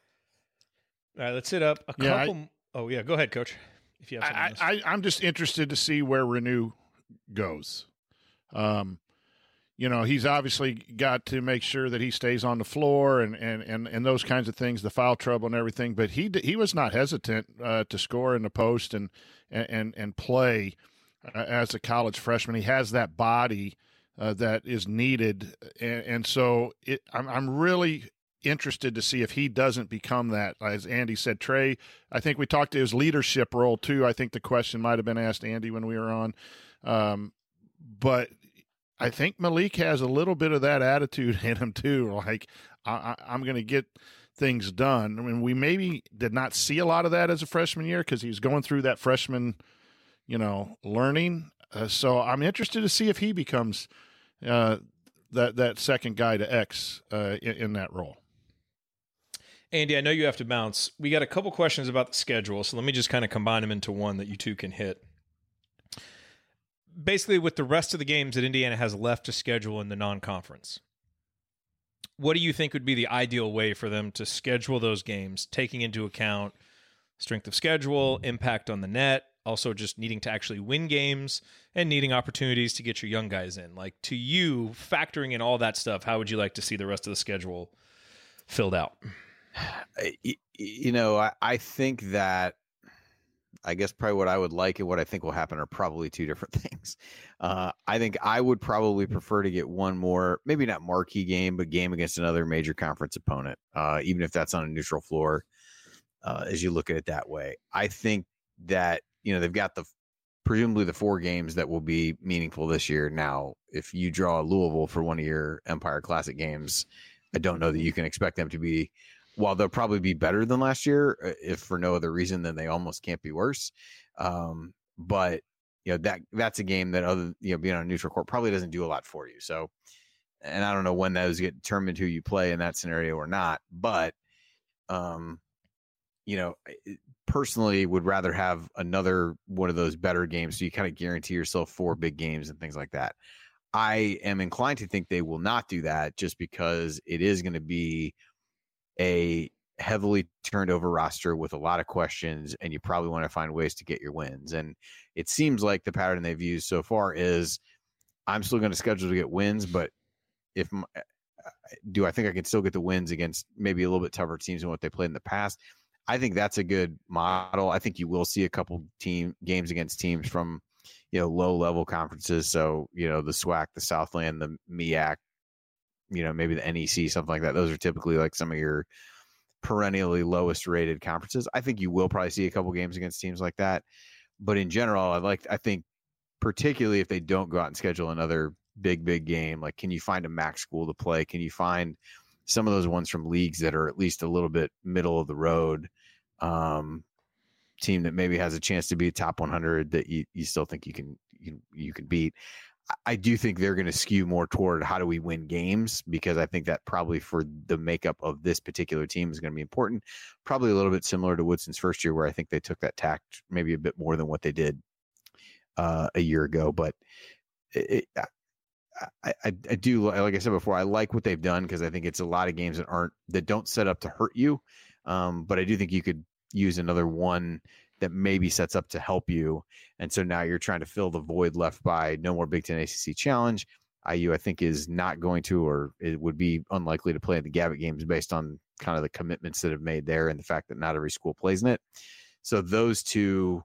All right, let's hit up a yeah, couple. I, oh yeah, go ahead, Coach. If you have I, I, I'm just interested to see where Renew goes. Um, you know, he's obviously got to make sure that he stays on the floor and, and, and, and those kinds of things, the foul trouble and everything. But he he was not hesitant uh, to score in the post and and and play uh, as a college freshman. He has that body uh, that is needed, and, and so it, I'm I'm really interested to see if he doesn't become that. As Andy said, Trey, I think we talked to his leadership role too. I think the question might have been asked Andy when we were on, um, but I think Malik has a little bit of that attitude in him too. Like I, I'm going to get things done. I mean, we maybe did not see a lot of that as a freshman year because he's going through that freshman, you know, learning. Uh, so I'm interested to see if he becomes uh, that that second guy to X uh, in, in that role. Andy, I know you have to bounce. We got a couple questions about the schedule, so let me just kind of combine them into one that you two can hit. Basically, with the rest of the games that Indiana has left to schedule in the non-conference, what do you think would be the ideal way for them to schedule those games, taking into account strength of schedule, impact on the net, also just needing to actually win games and needing opportunities to get your young guys in? Like, to you, factoring in all that stuff, how would you like to see the rest of the schedule filled out? You know, I, I think that I guess probably what I would like and what I think will happen are probably two different things. Uh, I think I would probably prefer to get one more, maybe not marquee game, but game against another major conference opponent, uh, even if that's on a neutral floor, uh, as you look at it that way. I think that, you know, they've got the presumably the four games that will be meaningful this year. Now, if you draw Louisville for one of your Empire Classic games, I don't know that you can expect them to be, while they'll probably be better than last year, if for no other reason than they almost can't be worse. Um, but you know, that that's a game that other, you know, being on a neutral court probably doesn't do a lot for you. So, and I don't know when those get determined who you play in that scenario or not, but, um, you know, personally would rather have another one of those better games. So you kind of guarantee yourself four big games and things like that. I am inclined to think they will not do that just because it is going to be a heavily turned over roster with a lot of questions, and you probably want to find ways to get your wins. And it seems like the pattern they've used so far is I'm still going to schedule to get wins, but if my, do I think I can still get the wins against maybe a little bit tougher teams than what they played in the past? I think that's a good model. I think you will see a couple team games against teams from, you know, low level conferences. So, you know, the SWAC, the Southland, the M E A C, you know, maybe the N E C, something like that. Those are typically like some of your perennially lowest rated conferences. I think you will probably see a couple games against teams like that. But in general, I like, I think particularly if they don't go out and schedule another big, big game, like, can you find a M A C school to play? Can you find some of those ones from leagues that are at least a little bit middle of the road, um, team that maybe has a chance to be a top one hundred that you, you still think you can, you, you can beat? I do think they're going to skew more toward how do we win games, because I think that probably for the makeup of this particular team is going to be important. Probably a little bit similar to Woodson's first year, where I think they took that tact maybe a bit more than what they did uh, a year ago. But it, it, I, I, I do, like I said before, I like what they've done because I think it's a lot of games that aren't, that don't set up to hurt you. Um, but I do think you could use another one that maybe sets up to help you. And so now you're trying to fill the void left by no more Big Ten A C C Challenge. I U, I think, is not going to, or it would be unlikely to play in the Gavitt games based on kind of the commitments that have made there and the fact that not every school plays in it. So those two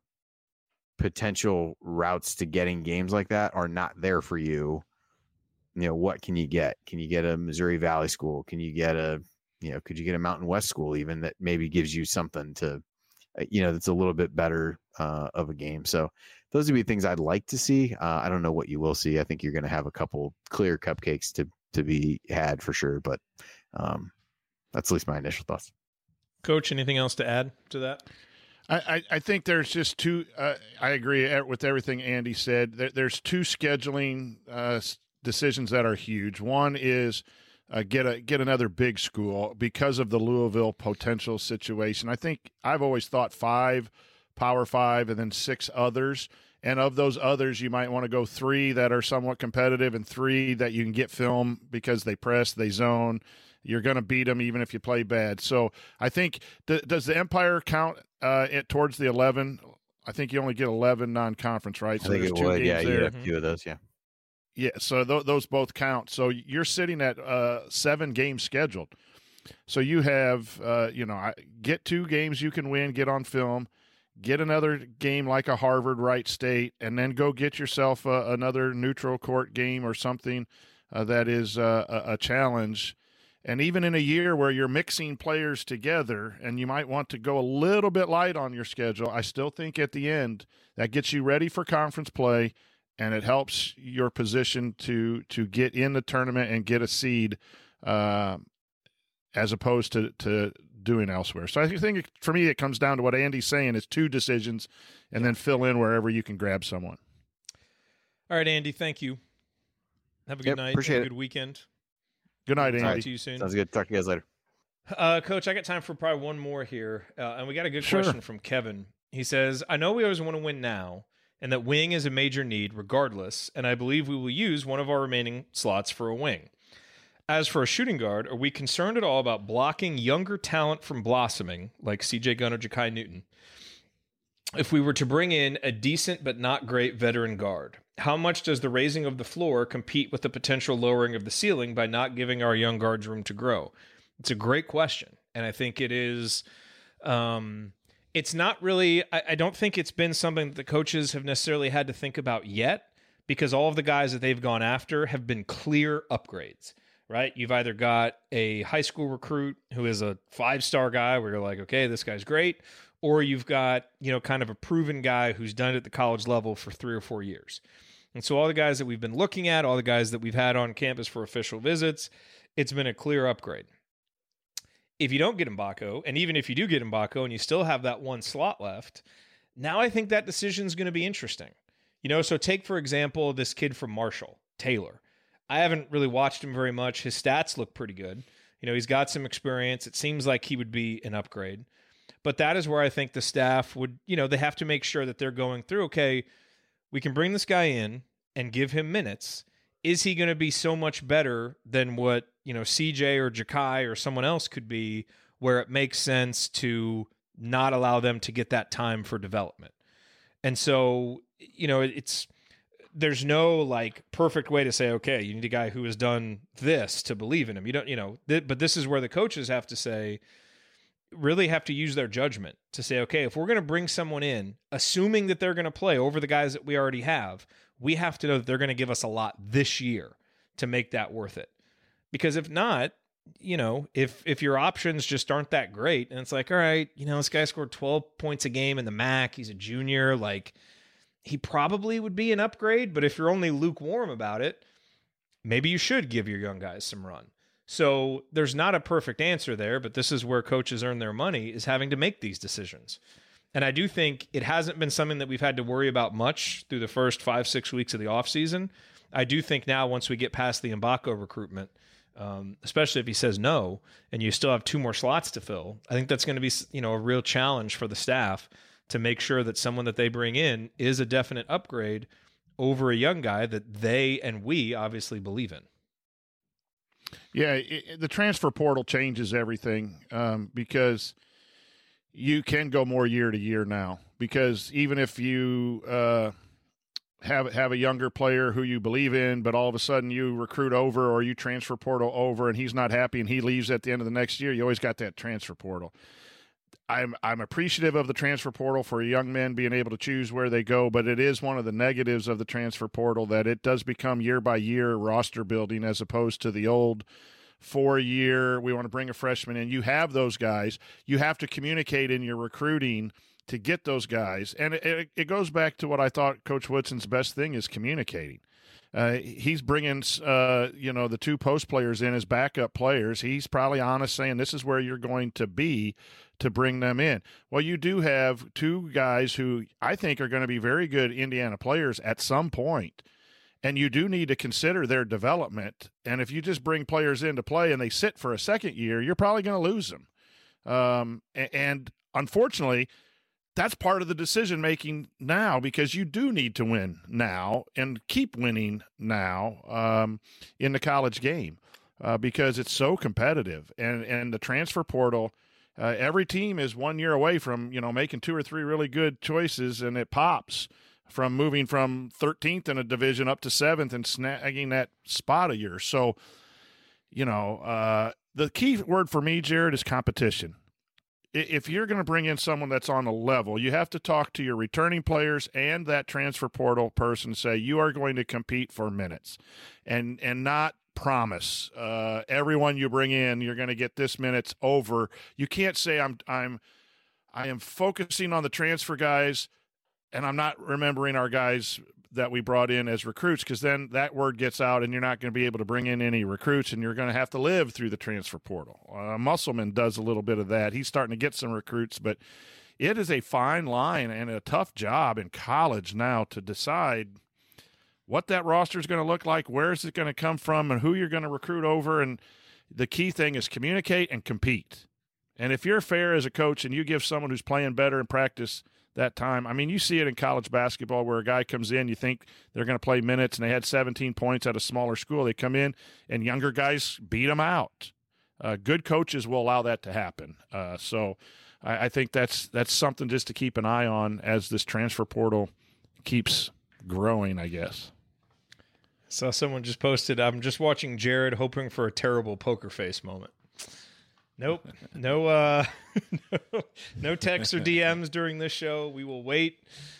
potential routes to getting games like that are not there for you. You know, what can you get? Can you get a Missouri Valley school? Can you get a, you know, could you get a Mountain West school even that maybe gives you something to, you know, that's a little bit better uh, of a game. So those would be things I'd like to see. Uh, I don't know what you will see. I think you're going to have a couple clear cupcakes to, to be had for sure. But um, that's at least my initial thoughts. Coach, anything else to add to that? I, I, I think there's just two, uh, I agree with everything Andy said. There, there's two scheduling uh, decisions that are huge. One is Uh, get a get another big school because of the Louisville potential situation. I think I've always thought five, Power Five, and then six others. And of those others, you might want to go three that are somewhat competitive and three that you can get film because they press, they zone. You're going to beat them even if you play bad. So I think th- does the Empire count uh, it towards the eleven? I think you only get eleven non-conference, right? So I think it would. Yeah, you have a few of those. Yeah. Yeah, so th- those both count. So you're sitting at uh, seven games scheduled. So you have, uh, you know, get two games you can win, get on film, get another game like a Harvard, Wright State, and then go get yourself uh, another neutral court game or something uh, that is uh, a, a challenge. And even in a year where you're mixing players together and you might want to go a little bit light on your schedule, I still think at the end that gets you ready for conference play. And it helps your position to to get in the tournament and get a seed, uh, as opposed to, to doing elsewhere. So I think for me it comes down to what Andy's saying is two decisions, and then fill in wherever you can grab someone. All right, Andy, thank you. Have a good yep, night. Appreciate Have a it. good weekend. Good night, Andy. Talk to you soon. Sounds good. Talk to you guys later. Uh, Coach, I got time for probably one more here, uh, and we got a good Sure. question from Kevin. He says, "I know we always want to win now, and that wing is a major need regardless, and I believe we will use one of our remaining slots for a wing. As for a shooting guard, are we concerned at all about blocking younger talent from blossoming, like C J Gunn or Ja'Kai Newton, if we were to bring in a decent but not great veteran guard? How much does the raising of the floor compete with the potential lowering of the ceiling by not giving our young guards room to grow?" It's a great question, and I think it is... Um, It's not really, I, I don't think it's been something that the coaches have necessarily had to think about yet, because all of the guys that they've gone after have been clear upgrades, right? You've either got a high school recruit who is a five-star guy where you're like, okay, this guy's great, or you've got, you know, kind of a proven guy who's done it at the college level for three or four years. And so all the guys that we've been looking at, all the guys that we've had on campus for official visits, it's been a clear upgrade. If you don't get Mbako, and even if you do get Mbako and you still have that one slot left, now I think that decision is going to be interesting. You know, so take, for example, this kid from Marshall, Taylor. I haven't really watched him very much. His stats look pretty good. You know, he's got some experience. It seems like he would be an upgrade. But that is where I think the staff would, you know, they have to make sure that they're going through, okay, we can bring this guy in and give him minutes. Is he going to be so much better than what, you know, C J or Ja'Kai or someone else could be, where it makes sense to not allow them to get that time for development? And so, you know, it's, there's no like perfect way to say, okay, you need a guy who has done this to believe in him. You don't, you know, th- but this is where the coaches have to say, really have to use their judgment to say, okay, if we're going to bring someone in, assuming that they're going to play over the guys that we already have, we have to know that they're going to give us a lot this year to make that worth it. Because if not, you know, if if your options just aren't that great, and it's like, all right, you know, this guy scored twelve points a game in the M A C, he's a junior, like, he probably would be an upgrade, but if you're only lukewarm about it, maybe you should give your young guys some run. So there's not a perfect answer there, but this is where coaches earn their money, is having to make these decisions. And I do think it hasn't been something that we've had to worry about much through the first five, six weeks of the offseason. I do think now, once we get past the Mbako recruitment, um, especially if he says no, and you still have two more slots to fill, I think that's going to be, you know, a real challenge for the staff to make sure that someone that they bring in is a definite upgrade over a young guy that they and we obviously believe in. Yeah, it, the transfer portal changes everything um, because you can go more year to year now. Because even if you uh, have have a younger player who you believe in, but all of a sudden you recruit over or you transfer portal over and he's not happy and he leaves at the end of the next year, you always got that transfer portal. I'm I'm appreciative of the transfer portal for young men being able to choose where they go, but it is one of the negatives of the transfer portal that it does become year by year roster building as opposed to the old four-year, we want to bring a freshman in. You have those guys. You have to communicate in your recruiting to get those guys. And it, it, it goes back to what I thought Coach Woodson's best thing is communicating. Uh, he's bringing, uh, you know, the two post players in as backup players. He's probably honest saying this is where you're going to be to bring them in. Well, you do have two guys who I think are going to be very good Indiana players at some point, and you do need to consider their development. And if you just bring players in to play and they sit for a second year, you're probably going to lose them. Um, and unfortunately, that's part of the decision-making now because you do need to win now and keep winning now um, in the college game uh, because it's so competitive. And, and the transfer portal, uh, every team is one year away from, you know, making two or three really good choices, and it pops from moving from thirteenth in a division up to seventh and snagging that spot a year. So, you know, uh, the key word for me, Jared, is competition. If you're going to bring in someone that's on a level, you have to talk to your returning players and that transfer portal person and say you are going to compete for minutes and and not promise uh, everyone you bring in you're going to get this minutes over. You can't say I'm I'm I am focusing on the transfer guys and I'm not remembering our guys that we brought in as recruits, because then that word gets out and you're not going to be able to bring in any recruits and you're going to have to live through the transfer portal. Uh, Musselman does a little bit of that. He's starting to get some recruits, but it is a fine line and a tough job in college now to decide what that roster is going to look like, where is it going to come from, and who you're going to recruit over. And the key thing is communicate and compete. And if you're fair as a coach and you give someone who's playing better in practice that time. I mean, you see it in college basketball where a guy comes in, you think they're going to play minutes, and they had seventeen points at a smaller school. They come in, and younger guys beat them out. Uh, good coaches will allow that to happen. Uh, so I, I think that's that's something just to keep an eye on as this transfer portal keeps growing, I guess. Saw someone just posted, I'm just watching Jared hoping for a terrible poker face moment. Nope. No uh no, no texts or D Ms during this show. We will wait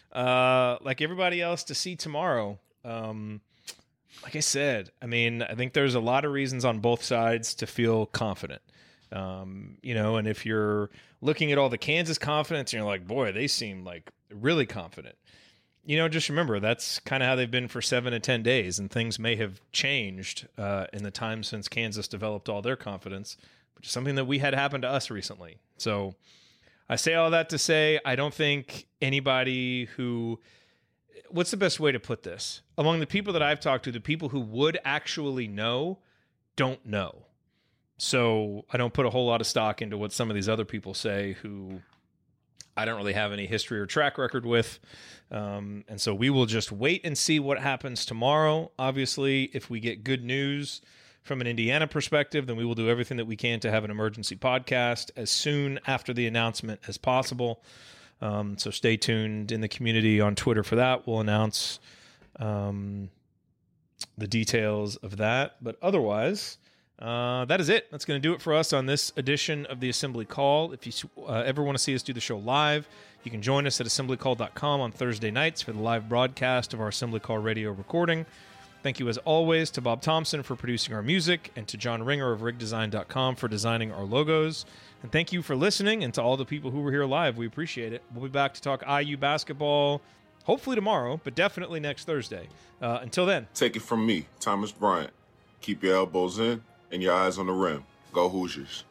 uh like everybody else to see tomorrow. Um like I said, I mean, I think there's a lot of reasons on both sides to feel confident. Um, you know, and if you're looking at all the Kansas confidence and you're like, boy, they seem like really confident. you know, just remember that's kind of how they've been for seven to ten days, and things may have changed uh, in the time since Kansas developed all their confidence, which is something that we had happen to us recently. So I say all that to say, I don't think anybody who, what's the best way to put this? Among the people that I've talked to, the people who would actually know don't know. So I don't put a whole lot of stock into what some of these other people say who I don't really have any history or track record with. Um, and so we will just wait and see what happens tomorrow. Obviously, if we get good news from an Indiana perspective, then we will do everything that we can to have an emergency podcast as soon after the announcement as possible. Um, so stay tuned in the community on Twitter for that. We'll announce um, the details of that. But otherwise, uh, that is it. That's going to do it for us on this edition of the Assembly Call. If you uh, ever want to see us do the show live, you can join us at assembly call dot com on Thursday nights for the live broadcast of our Assembly Call radio recording. Thank you, as always, to Bob Thompson for producing our music and to John Ringer of rig design dot com for designing our logos. And thank you for listening, and to all the people who were here live. We appreciate it. We'll be back to talk I U basketball, hopefully tomorrow, but definitely next Thursday. Uh, until then. Take it from me, Thomas Bryant. Keep your elbows in and your eyes on the rim. Go Hoosiers.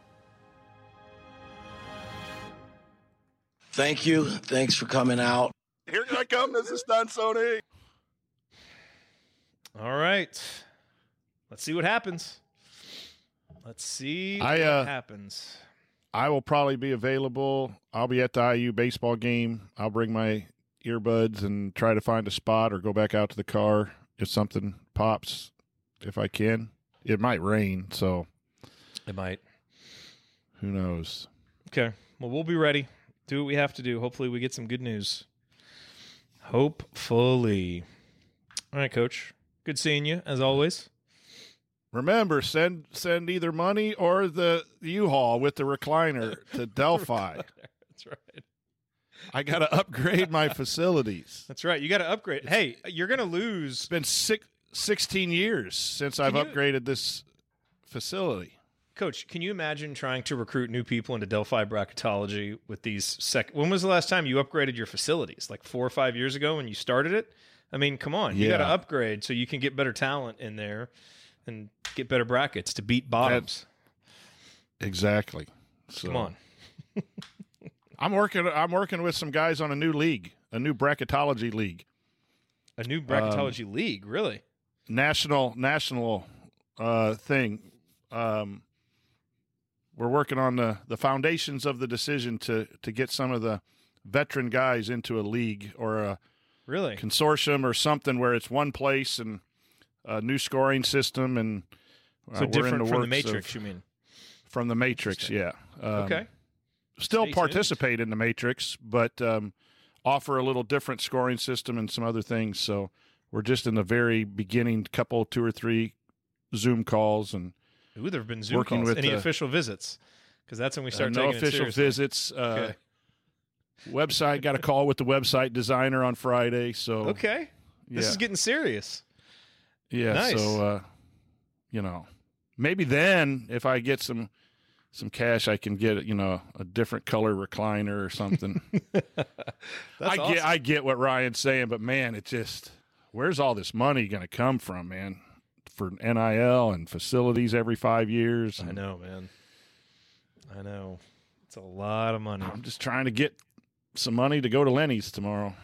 Thank you. Thanks for coming out. Here I come. This is Stan Sony. All right. Let's see what happens. Let's see I, what uh, happens. I will probably be available. I'll be at the I U baseball game. I'll bring my earbuds and try to find a spot or go back out to the car if something pops, if I can. It might rain, so. It might. Who knows? Okay. Well, we'll be ready. Do what we have to do. Hopefully we get some good news. Hopefully. All right, Coach. Good seeing you, as always. Remember, send send either money or the U-Haul with the recliner to Delphi. That's right. I got to upgrade my facilities. That's right. You got to upgrade. Hey, you're going to lose. It's been six, sixteen years since I've you... upgraded this facility. Coach, can you imagine trying to recruit new people into Delphi bracketology with these sec? When was the last time you upgraded your facilities? Like four or five years ago when you started it? I mean, come on. You yeah. got to upgrade so you can get better talent in there and get better brackets to beat bottoms. That's exactly. So, come on. I'm working I'm working with some guys on a new league, a new bracketology league. A new bracketology um, league, really? National national uh, thing. Um, we're working on the, the foundations of the decision to to get some of the veteran guys into a league or a really consortium or something where it's one place and a new scoring system and uh, so we're different in the from the works Matrix. Of, you mean from the Matrix? Yeah. Um, okay. Still Stay participate tuned. in the Matrix, but um, offer a little different scoring system and some other things. So we're just in the very beginning, couple, two or three Zoom calls and. Ooh, there have been Zoom working calls. with Any the, official visits? Because that's when we start uh, no taking official it seriously. visits. Uh, okay. Website got a call with the website designer on Friday. So okay, this yeah. is getting serious. Yeah. Nice. So uh, you know, maybe then if I get some some cash, I can get you know a different color recliner or something. That's I awesome. get I get what Ryan's saying, but man, it just where's all this money going to come from, man? For N I L and facilities every five years. I know, man. I know. It's a lot of money. I'm just trying to get some money to go to Lenny's tomorrow.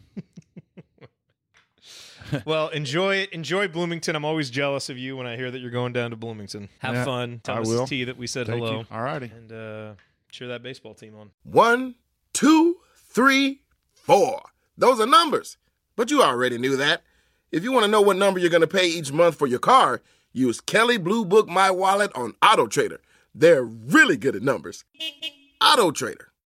Well, enjoy it. Enjoy Bloomington. I'm always jealous of you when I hear that you're going down to Bloomington. Have Yeah, fun. Tell I Missus will. T that we said Thank hello. you. All righty. And uh, cheer that baseball team on. One, two, three, four. Those are numbers. But you already knew that. If you want to know what number you're going to pay each month for your car, use Kelley Blue Book My Wallet on Auto Trader. They're really good at numbers. Auto Trader.